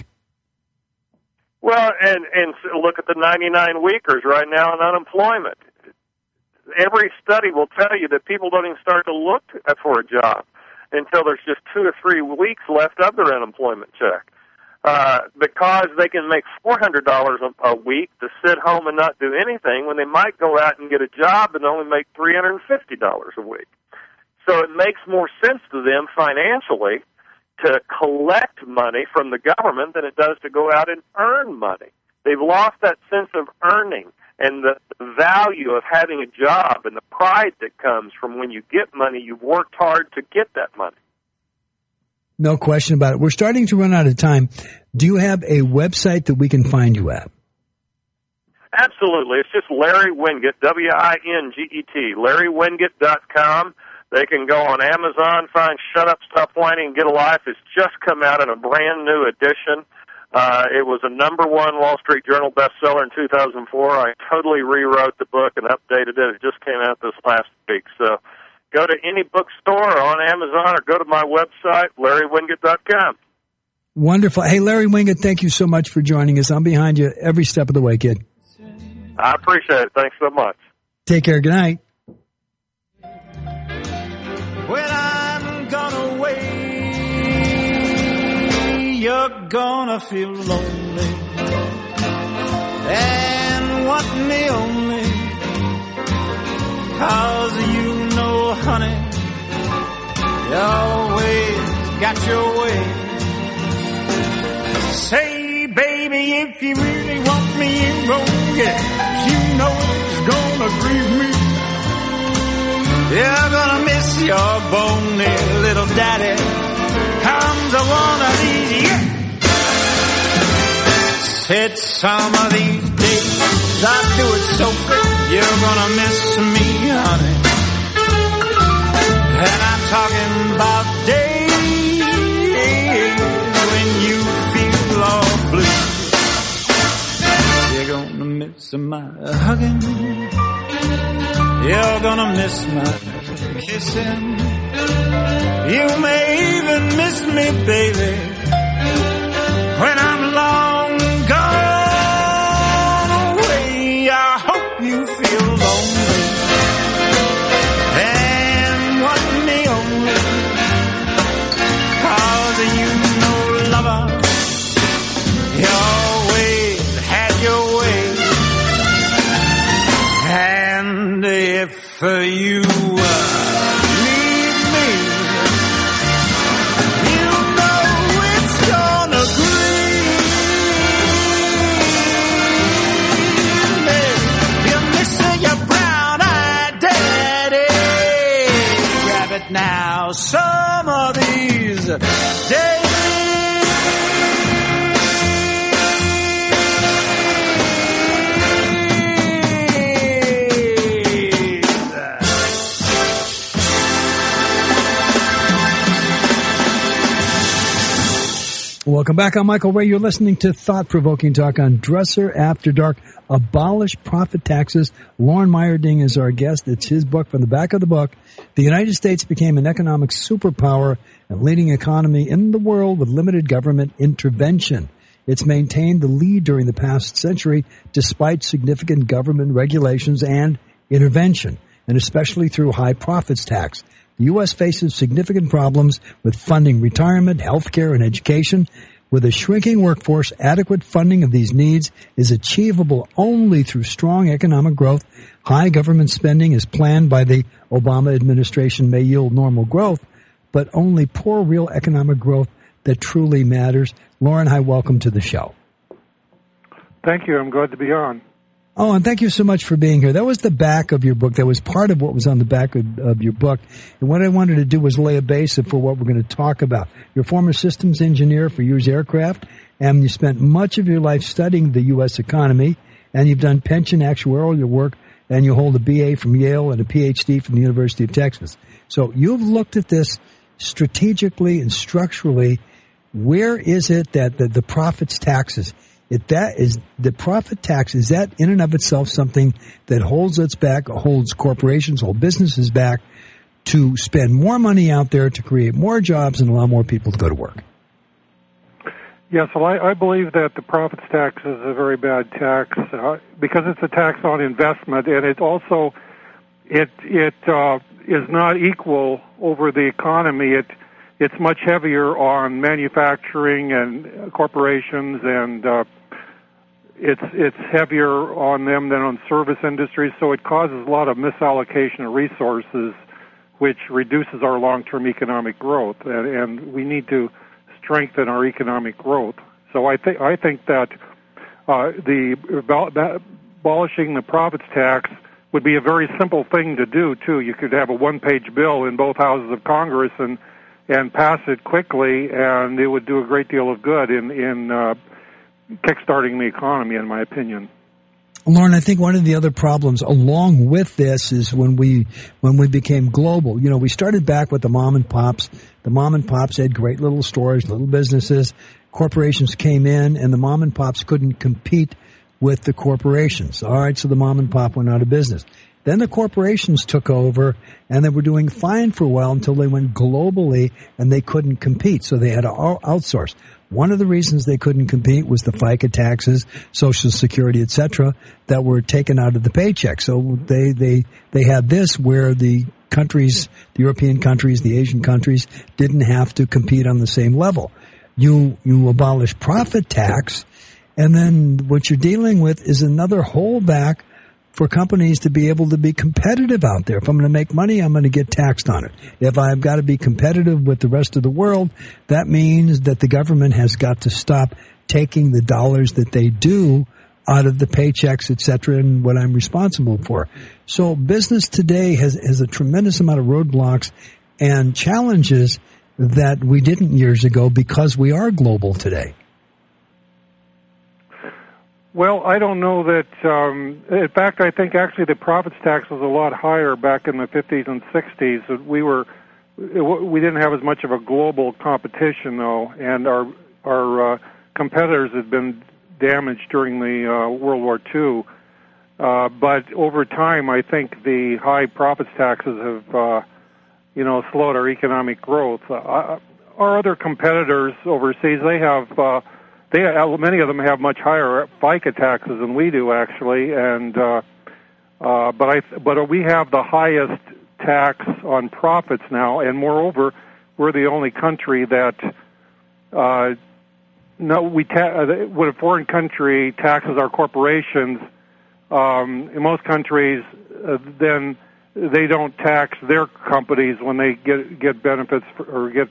Well, and look at the 99 weekers right now in unemployment. Every study will tell you that people don't even start to look for a job until there's just 2 or 3 weeks left of their unemployment check. Because they can make $400 a week to sit home and not do anything when they might go out and get a job and only make $350 a week. So it makes more sense to them financially to collect money from the government than it does to go out and earn money. They've lost that sense of earning and the value of having a job and the pride that comes from when you get money, you've worked hard to get that money. No question about it. We're starting to run out of time. Do you have a website that we can find you at? Absolutely. It's just Larry Winget, W-I-N-G-E-T, LarryWinget.com. They can go on Amazon, find Shut Up, Stop Whining, and Get a Life. It's just come out in a brand new edition. It was a #1 Wall Street Journal bestseller in 2004. I totally rewrote the book and updated it. It just came out this last week. So go to any bookstore or on Amazon or go to my website, LarryWinget.com. Wonderful. Hey, Larry Winget, thank you so much for joining us. I'm behind you every step of the way, kid. I appreciate it. Thanks so much. Take care. Good night. When I'm gone away, you're gonna feel lonely and want me only, 'cause you know, honey, you always got your way. Say, baby, if you really want me, you gon' get it. You know it's gonna grieve me. You're gonna miss your bony little daddy. Comes a one of these years. Said some of these days I do it so good. You're gonna miss me, honey. And I'm talking about days when you feel all blue. You're gonna miss my hugging. You're gonna miss my kissing. You may even miss me, baby, when I'm long gone away. I hope you feel lonely and for you need me. You know it's gonna grieve me. You're missing your brown-eyed daddy. Grab it now, some of these days. Welcome back. I'm Michael Ray. You're listening to Thought-Provoking Talk on Dresser After Dark. Abolish Profit Taxes. Lauren Meyerding is our guest. It's his book. From the back of the book, the United States became an economic superpower and leading economy in the world with limited government intervention. It's maintained the lead during the past century despite significant government regulations and intervention, and especially through high profits tax. The U.S. faces significant problems with funding retirement, healthcare, and education. With a shrinking workforce, adequate funding of these needs is achievable only through strong economic growth. High government spending as planned by the Obama administration may yield normal growth, but only poor real economic growth that truly matters. Lauren, hi, welcome to the show. Thank you. I'm glad to be on. Oh, and thank you so much for being here. That was the back of your book. That was part of what was on the back of your book. And what I wanted to do was lay a base for what we're going to talk about. You're a former systems engineer for Hughes Aircraft, and you spent much of your life studying the U.S. economy, and you've done pension actuarial work, and you hold a BA from Yale and a PhD from the University of Texas. So you've looked at this strategically and structurally. Where is it that the profits taxes, if that is the profit tax, is that in and of itself something that holds us back, holds corporations, holds businesses back to spend more money out there to create more jobs and allow more people to go to work? Yes, well, I believe that the profits tax is a very bad tax because it's a tax on investment, and it also is not equal over the economy. It's much heavier on manufacturing and corporations, and it's heavier on them than on service industries, so it causes a lot of misallocation of resources, which reduces our long-term economic growth, and we need to strengthen our economic growth. So I think that abolishing the profits tax would be a very simple thing to do, too. You could have a one-page bill in both houses of Congress and pass it quickly, and it would do a great deal of good in kickstarting the economy, in my opinion. Lauren, I think one of the other problems along with this is when we became global. You know, we started back with the mom and pops. The mom and pops had great little stores, little businesses. Corporations came in, and the mom and pops couldn't compete with the corporations. All right, so the mom and pop went out of business. Then the corporations took over, and they were doing fine for a while until they went globally, and they couldn't compete, so they had to outsource. One of the reasons they couldn't compete was the FICA taxes, Social Security, etc., that were taken out of the paycheck. So they had this where the countries, the European countries, the Asian countries, didn't have to compete on the same level. You abolish profit tax, and then what you're dealing with is another holdback for companies to be able to be competitive out there. If I'm going to make money, I'm going to get taxed on it. If I've got to be competitive with the rest of the world, that means that the government has got to stop taking the dollars that they do out of the paychecks, et cetera, and what I'm responsible for. So business today has a tremendous amount of roadblocks and challenges that we didn't years ago because we are global today. Well, I don't know that. In fact, I think actually the profits tax was a lot higher back in the 50s and 60s. We didn't have as much of a global competition, though, and our competitors had been damaged during the World War II. But over time, I think the high profits taxes have, slowed our economic growth. Our other competitors overseas, many of them have much higher FICA taxes than we do, actually, and but we have the highest tax on profits now, and moreover, we're the only country that when a foreign country taxes our corporations, in most countries, then they don't tax their companies when they get benefits or get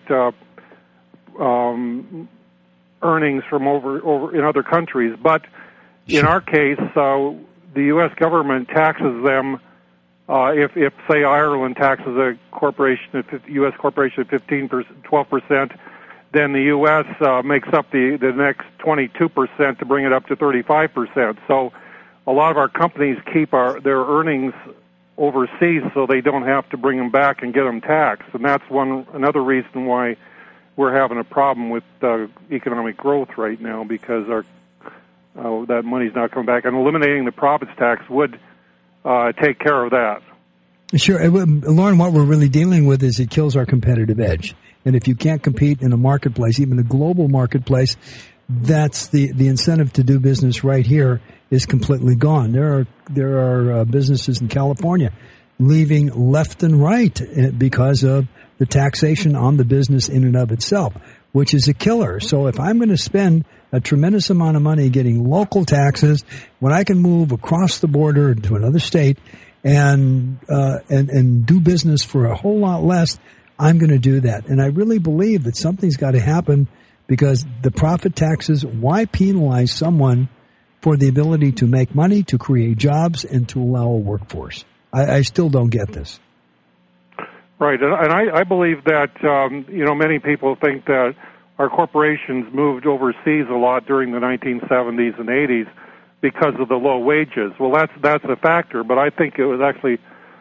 earnings from over in other countries. But in our case, the U.S. government taxes them. If say Ireland taxes a corporation, U.S. corporation at 12%, then the U.S. Makes up the next 22% to bring it up to 35%. So a lot of our companies keep their earnings overseas so they don't have to bring them back and get them taxed. And that's another reason why we're having a problem with economic growth right now, because that money's not coming back. And eliminating the profits tax would take care of that. Sure. Lauren, what we're really dealing with is it kills our competitive edge. And if you can't compete in a marketplace, even a global marketplace, that's the incentive to do business right here is completely gone. There are businesses in California leaving left and right because of the taxation on the business in and of itself, which is a killer. So if I'm going to spend a tremendous amount of money getting local taxes when I can move across the border to another state and do business for a whole lot less, I'm going to do that. And I really believe that something's got to happen, because the profit taxes, why penalize someone for the ability to make money, to create jobs, and to allow a workforce? I still don't get this. Right, and I believe that many people think that our corporations moved overseas a lot during the 1970s and 80s because of the low wages. Well, that's a factor, but I think it was actually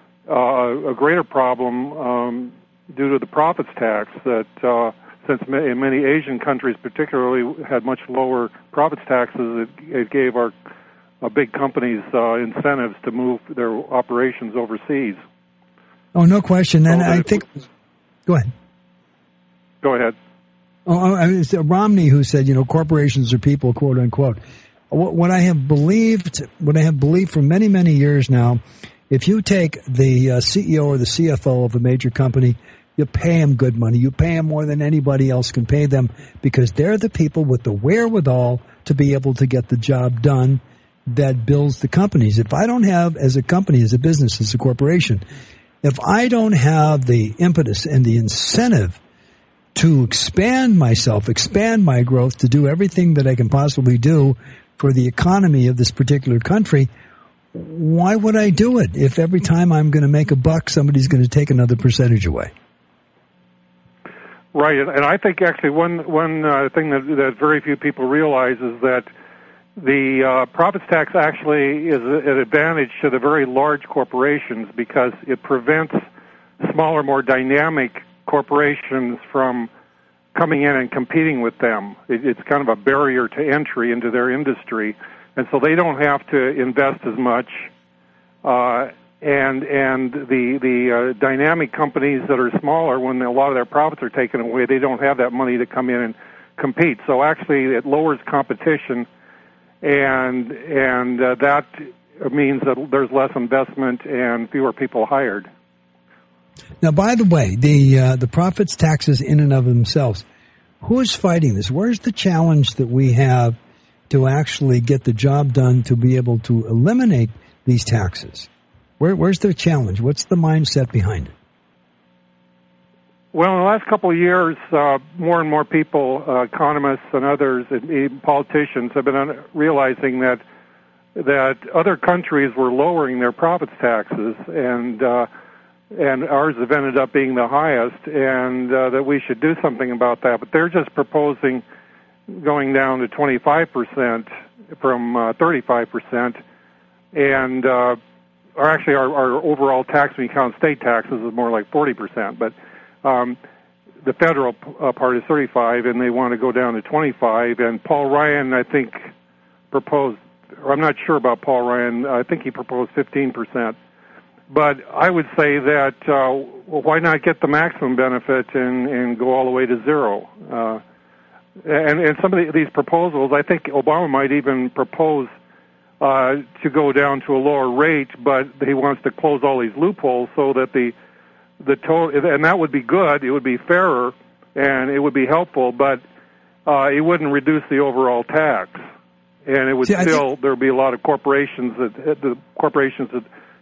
a greater problem due to the profits tax that since in many Asian countries particularly had much lower profits taxes, it gave our big companies incentives to move their operations overseas. Oh, no question. And I think... Go ahead. Go ahead. Oh, it's Romney who said, corporations are people, quote unquote. What I have believed for many, many years now, if you take the CEO or the CFO of a major company, you pay them good money. You pay them more than anybody else can pay them, because they're the people with the wherewithal to be able to get the job done that builds the companies. If I don't have, as a company, as a business, as a corporation, if I don't have the impetus and the incentive to expand myself, expand my growth, to do everything that I can possibly do for the economy of this particular country, why would I do it if every time I'm going to make a buck, somebody's going to take another percentage away? Right, and I think actually one thing that very few people realize is that the profits tax actually is an advantage to the very large corporations, because it prevents smaller, more dynamic corporations from coming in and competing with them. It's kind of a barrier to entry into their industry, and so they don't have to invest as much. And the dynamic companies that are smaller, when a lot of their profits are taken away, they don't have that money to come in and compete. So actually, it lowers competition, and that means that there's less investment and fewer people hired. Now, by the way, the profits taxes in and of themselves, who is fighting this? Where's the challenge that we have to actually get the job done to be able to eliminate these taxes? Where's the challenge? What's the mindset behind it? Well, in the last couple of years, more and more people, economists and others, and even politicians, have been realizing that other countries were lowering their profits taxes, and ours have ended up being the highest, and that we should do something about that. But they're just proposing going down to 25% from 35%, and or actually our overall tax, when you count state taxes, is more like 40%. But the federal part is 35%, and they want to go down to 25%. And Paul Ryan, I think, proposed, or I'm not sure about Paul Ryan, I think he proposed 15%. But I would say that, why not get the maximum benefit and go all the way to zero? And some of these proposals, I think Obama might even propose to go down to a lower rate, but he wants to close all these loopholes so that the total, and that would be good, it would be fairer, and it would be helpful, but it wouldn't reduce the overall tax. And it would there would be a lot of corporations that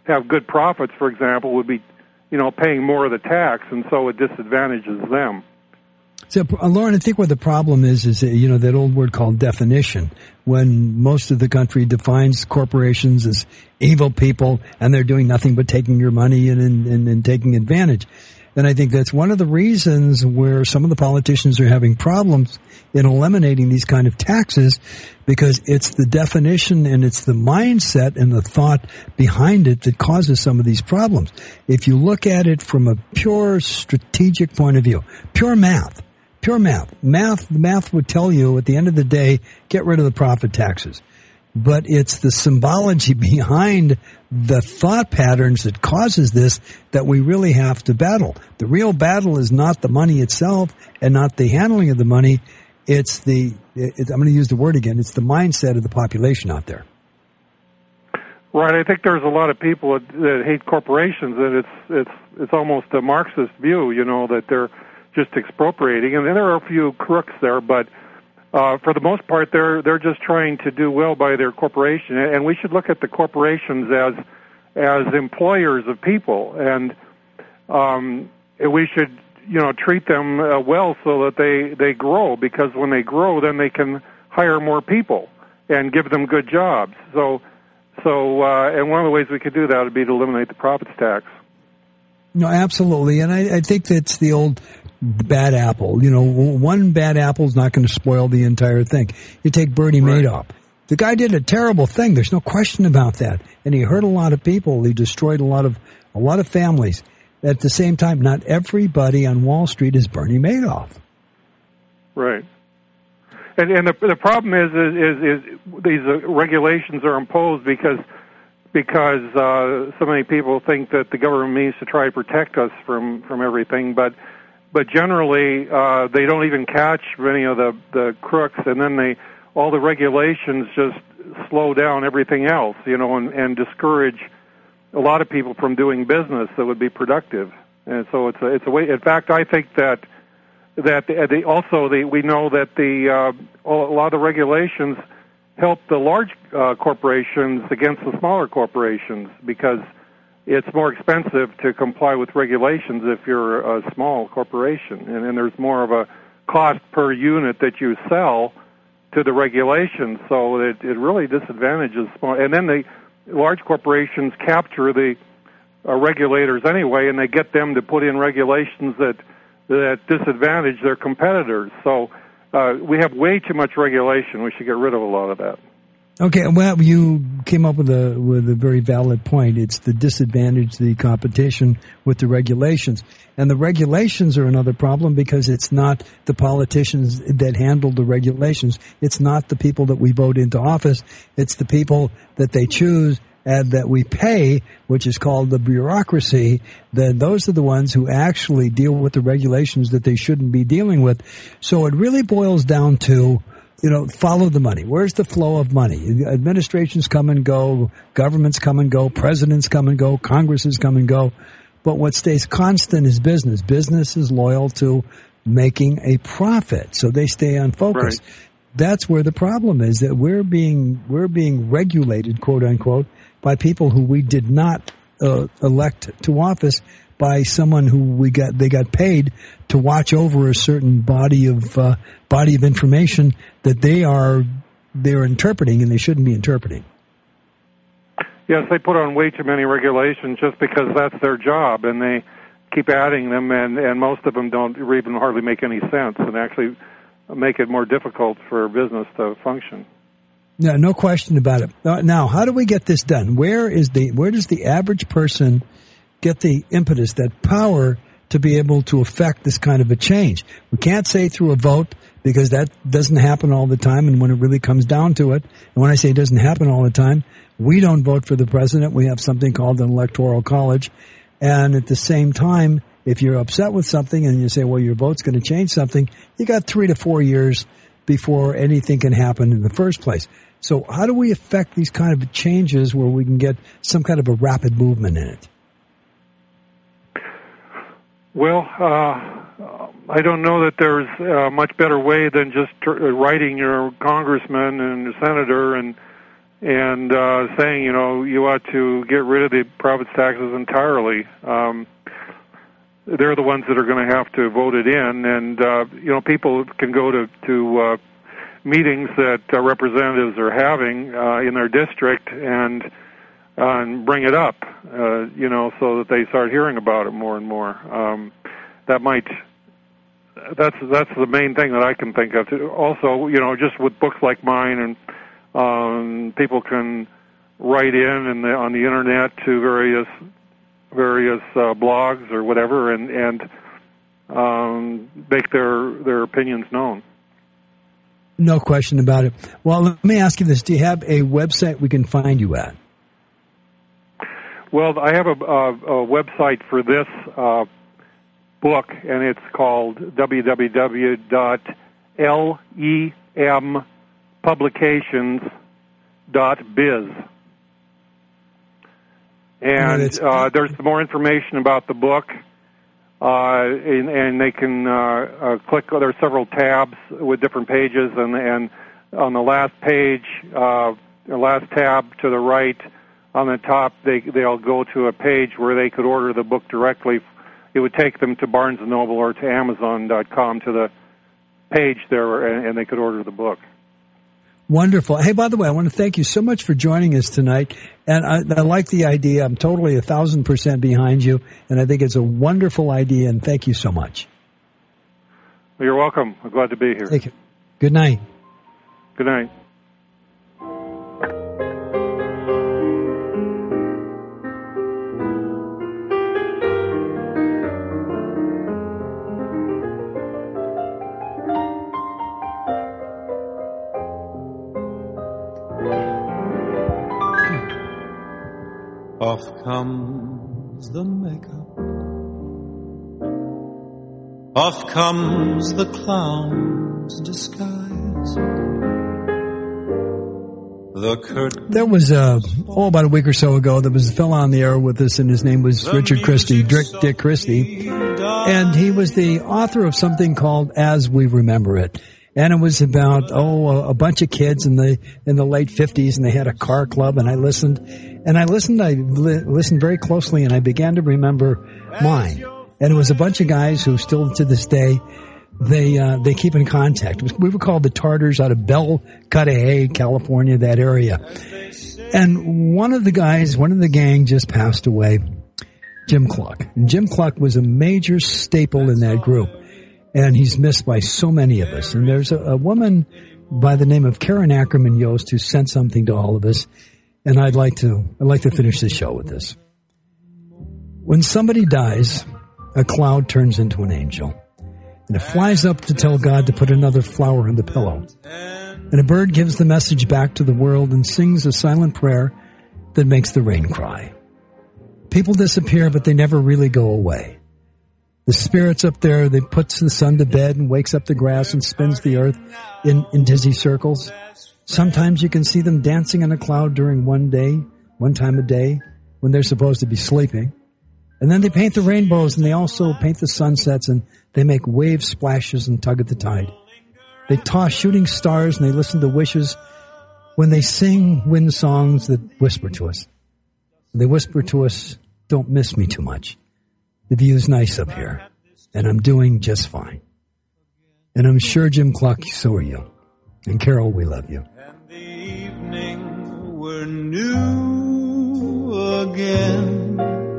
have good profits, for example, would be, paying more of the tax, and so it disadvantages them. So, Lauren, I think what the problem is that old word called definition. When most of the country defines corporations as evil people and they're doing nothing but taking your money and taking advantage. And I think that's one of the reasons where some of the politicians are having problems in eliminating these kind of taxes, because it's the definition and it's the mindset and the thought behind it that causes some of these problems. If you look at it from a pure strategic point of view, pure math would tell you at the end of the day, get rid of the profit taxes. But it's the symbology behind the thought patterns that causes this that we really have to battle. The real battle is not the money itself and not the handling of the money. I'm going to use the word again. It's the mindset of the population out there. Right. I think there's a lot of people that hate corporations, and it's almost a Marxist view, that they're just expropriating. And there are a few crooks there, but for the most part, they're just trying to do well by their corporation, and we should look at the corporations as employers of people, and we should treat them well so that they grow, because when they grow, then they can hire more people and give them good jobs. So and one of the ways we could do that would be to eliminate the profits tax. No, absolutely, and I think that's the old bad apple. One bad apple is not going to spoil the entire thing. You take Bernie Madoff. The guy did a terrible thing. There's no question about that. And he hurt a lot of people. He destroyed a lot of families. At the same time, not everybody on Wall Street is Bernie Madoff. Right. And the problem is these regulations are imposed because so many people think that the government means to try to protect us from everything, but generally, they don't even catch many of the crooks, and then all the regulations just slow down everything else, and discourage a lot of people from doing business that would be productive. And so it's a way. In fact, I think that we know that a lot of the regulations help the large corporations against the smaller corporations, because it's more expensive to comply with regulations if you're a small corporation, and there's more of a cost per unit that you sell to the regulations, so it really disadvantages small. And then the large corporations capture the regulators anyway, and they get them to put in regulations that disadvantage their competitors. So we have way too much regulation. We should get rid of a lot of that. Okay, well, you came up with a very valid point. It's the disadvantage, the competition with the regulations. And the regulations are another problem, because it's not the politicians that handle the regulations. It's not the people that we vote into office. It's the people that they choose and that we pay, which is called the bureaucracy. Then those are the ones who actually deal with the regulations that they shouldn't be dealing with. So it really boils down to, follow the money. Where's the flow of money? Administrations come and go, governments come and go, presidents come and go, Congresses come and go. But what stays constant is business. Business is loyal to making a profit, so they stay on focus. Right. That's where the problem is, that we're being regulated, quote unquote, by people who we did not elect to office, by someone who they got paid to watch over a certain body of information that they're interpreting, and they shouldn't be interpreting. Yes, they put on way too many regulations just because that's their job, and they keep adding them, and most of them don't even hardly make any sense, and actually make it more difficult for business to function. Yeah, no question about it. Now, how do we get this done? Where does the average person get the impetus, that power, to be able to affect this kind of a change? We can't say through a vote, because that doesn't happen all the time, and when it really comes down to it, and when I say it doesn't happen all the time, we don't vote for the president. We have something called an electoral college, and at the same time, if you're upset with something and you say, well, your vote's going to change something, you got 3 to 4 years before anything can happen in the first place. So how do we affect these kind of changes where we can get some kind of a rapid movement in it? Well, I don't know that there's a much better way than just writing your congressman and your senator and and saying, you ought to get rid of the profits taxes entirely. They're the ones that are going to have to vote it in, and people can go to meetings that representatives are having in their district and bring it up, so that they start hearing about it more and more. That's the main thing that I can think of. Also, just with books like mine, and people can write in on the internet to various blogs or whatever, and make their opinions known. No question about it. Well, let me ask you this: do you have a website we can find you at? Well, I have a website for this book, and it's called www.lempublications.biz. And there's more information about the book, and they can click. There are several tabs with different pages, and on the last page, the last tab to the right, on the top, they'll go to a page where they could order the book directly. It would take them to Barnes & Noble or to Amazon.com to the page there, and they could order the book. Wonderful. Hey, by the way, I want to thank you so much for joining us tonight. And I like the idea. I'm totally 1,000% behind you, and I think it's a wonderful idea, and thank you so much. Well, you're welcome. I'm glad to be here. Thank you. Good night. Good night. Off comes the makeup, off comes the clown's disguise. The curtain. There was about a week or so ago, there was a fellow on the air with us, and his name was Richard Christie, Dick Christie, and he was the author of something called As We Remember It. And it was about, a bunch of kids in the late 50s, and they had a car club, and I listened very closely, and I began to remember mine. And it was a bunch of guys who still to this day, they keep in contact. We were called the Tartars out of Bel Cudahy, California, that area. And one of the gang just passed away, Jim Cluck. And Jim Cluck was a major staple in that group. And he's missed by so many of us. And there's a woman by the name of Karen Ackerman Yost who sent something to all of us. And I'd like to finish the show with this. When somebody dies, a cloud turns into an angel. And it flies up to tell God to put another flower in the pillow. And a bird gives the message back to the world and sings a silent prayer that makes the rain cry. People disappear, but they never really go away. The spirit's up there that puts the sun to bed and wakes up the grass and spins the earth in dizzy circles. Sometimes you can see them dancing in a cloud during one time a day, when they're supposed to be sleeping. And then they paint the rainbows, and they also paint the sunsets, and they make wave splashes and tug at the tide. They toss shooting stars, and they listen to wishes when they sing wind songs that whisper to us. They whisper to us, "Don't miss me too much. The view's nice up here, and I'm doing just fine." And I'm sure, Jim Cluck, so are you. And Carol, we love you. And the evening were new again.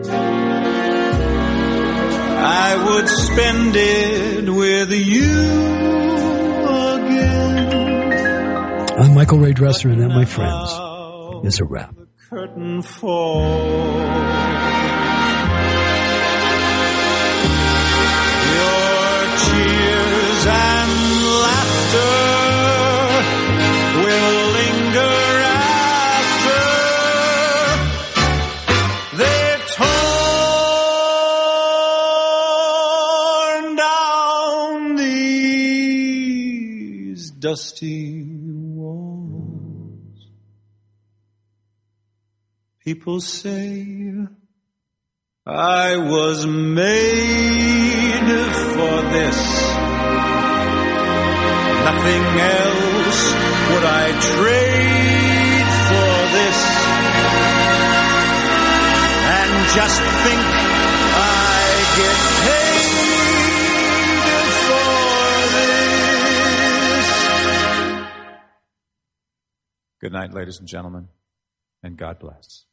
I would spend it with you again. I'm Michael Ray Dresser, and that, my friends, is a wrap. The curtain falls. Tears and laughter will linger after they've torn down these dusty walls. People say I was made for this. Nothing else would I trade for just think I get paid for this. Good night, ladies and gentlemen, and God bless.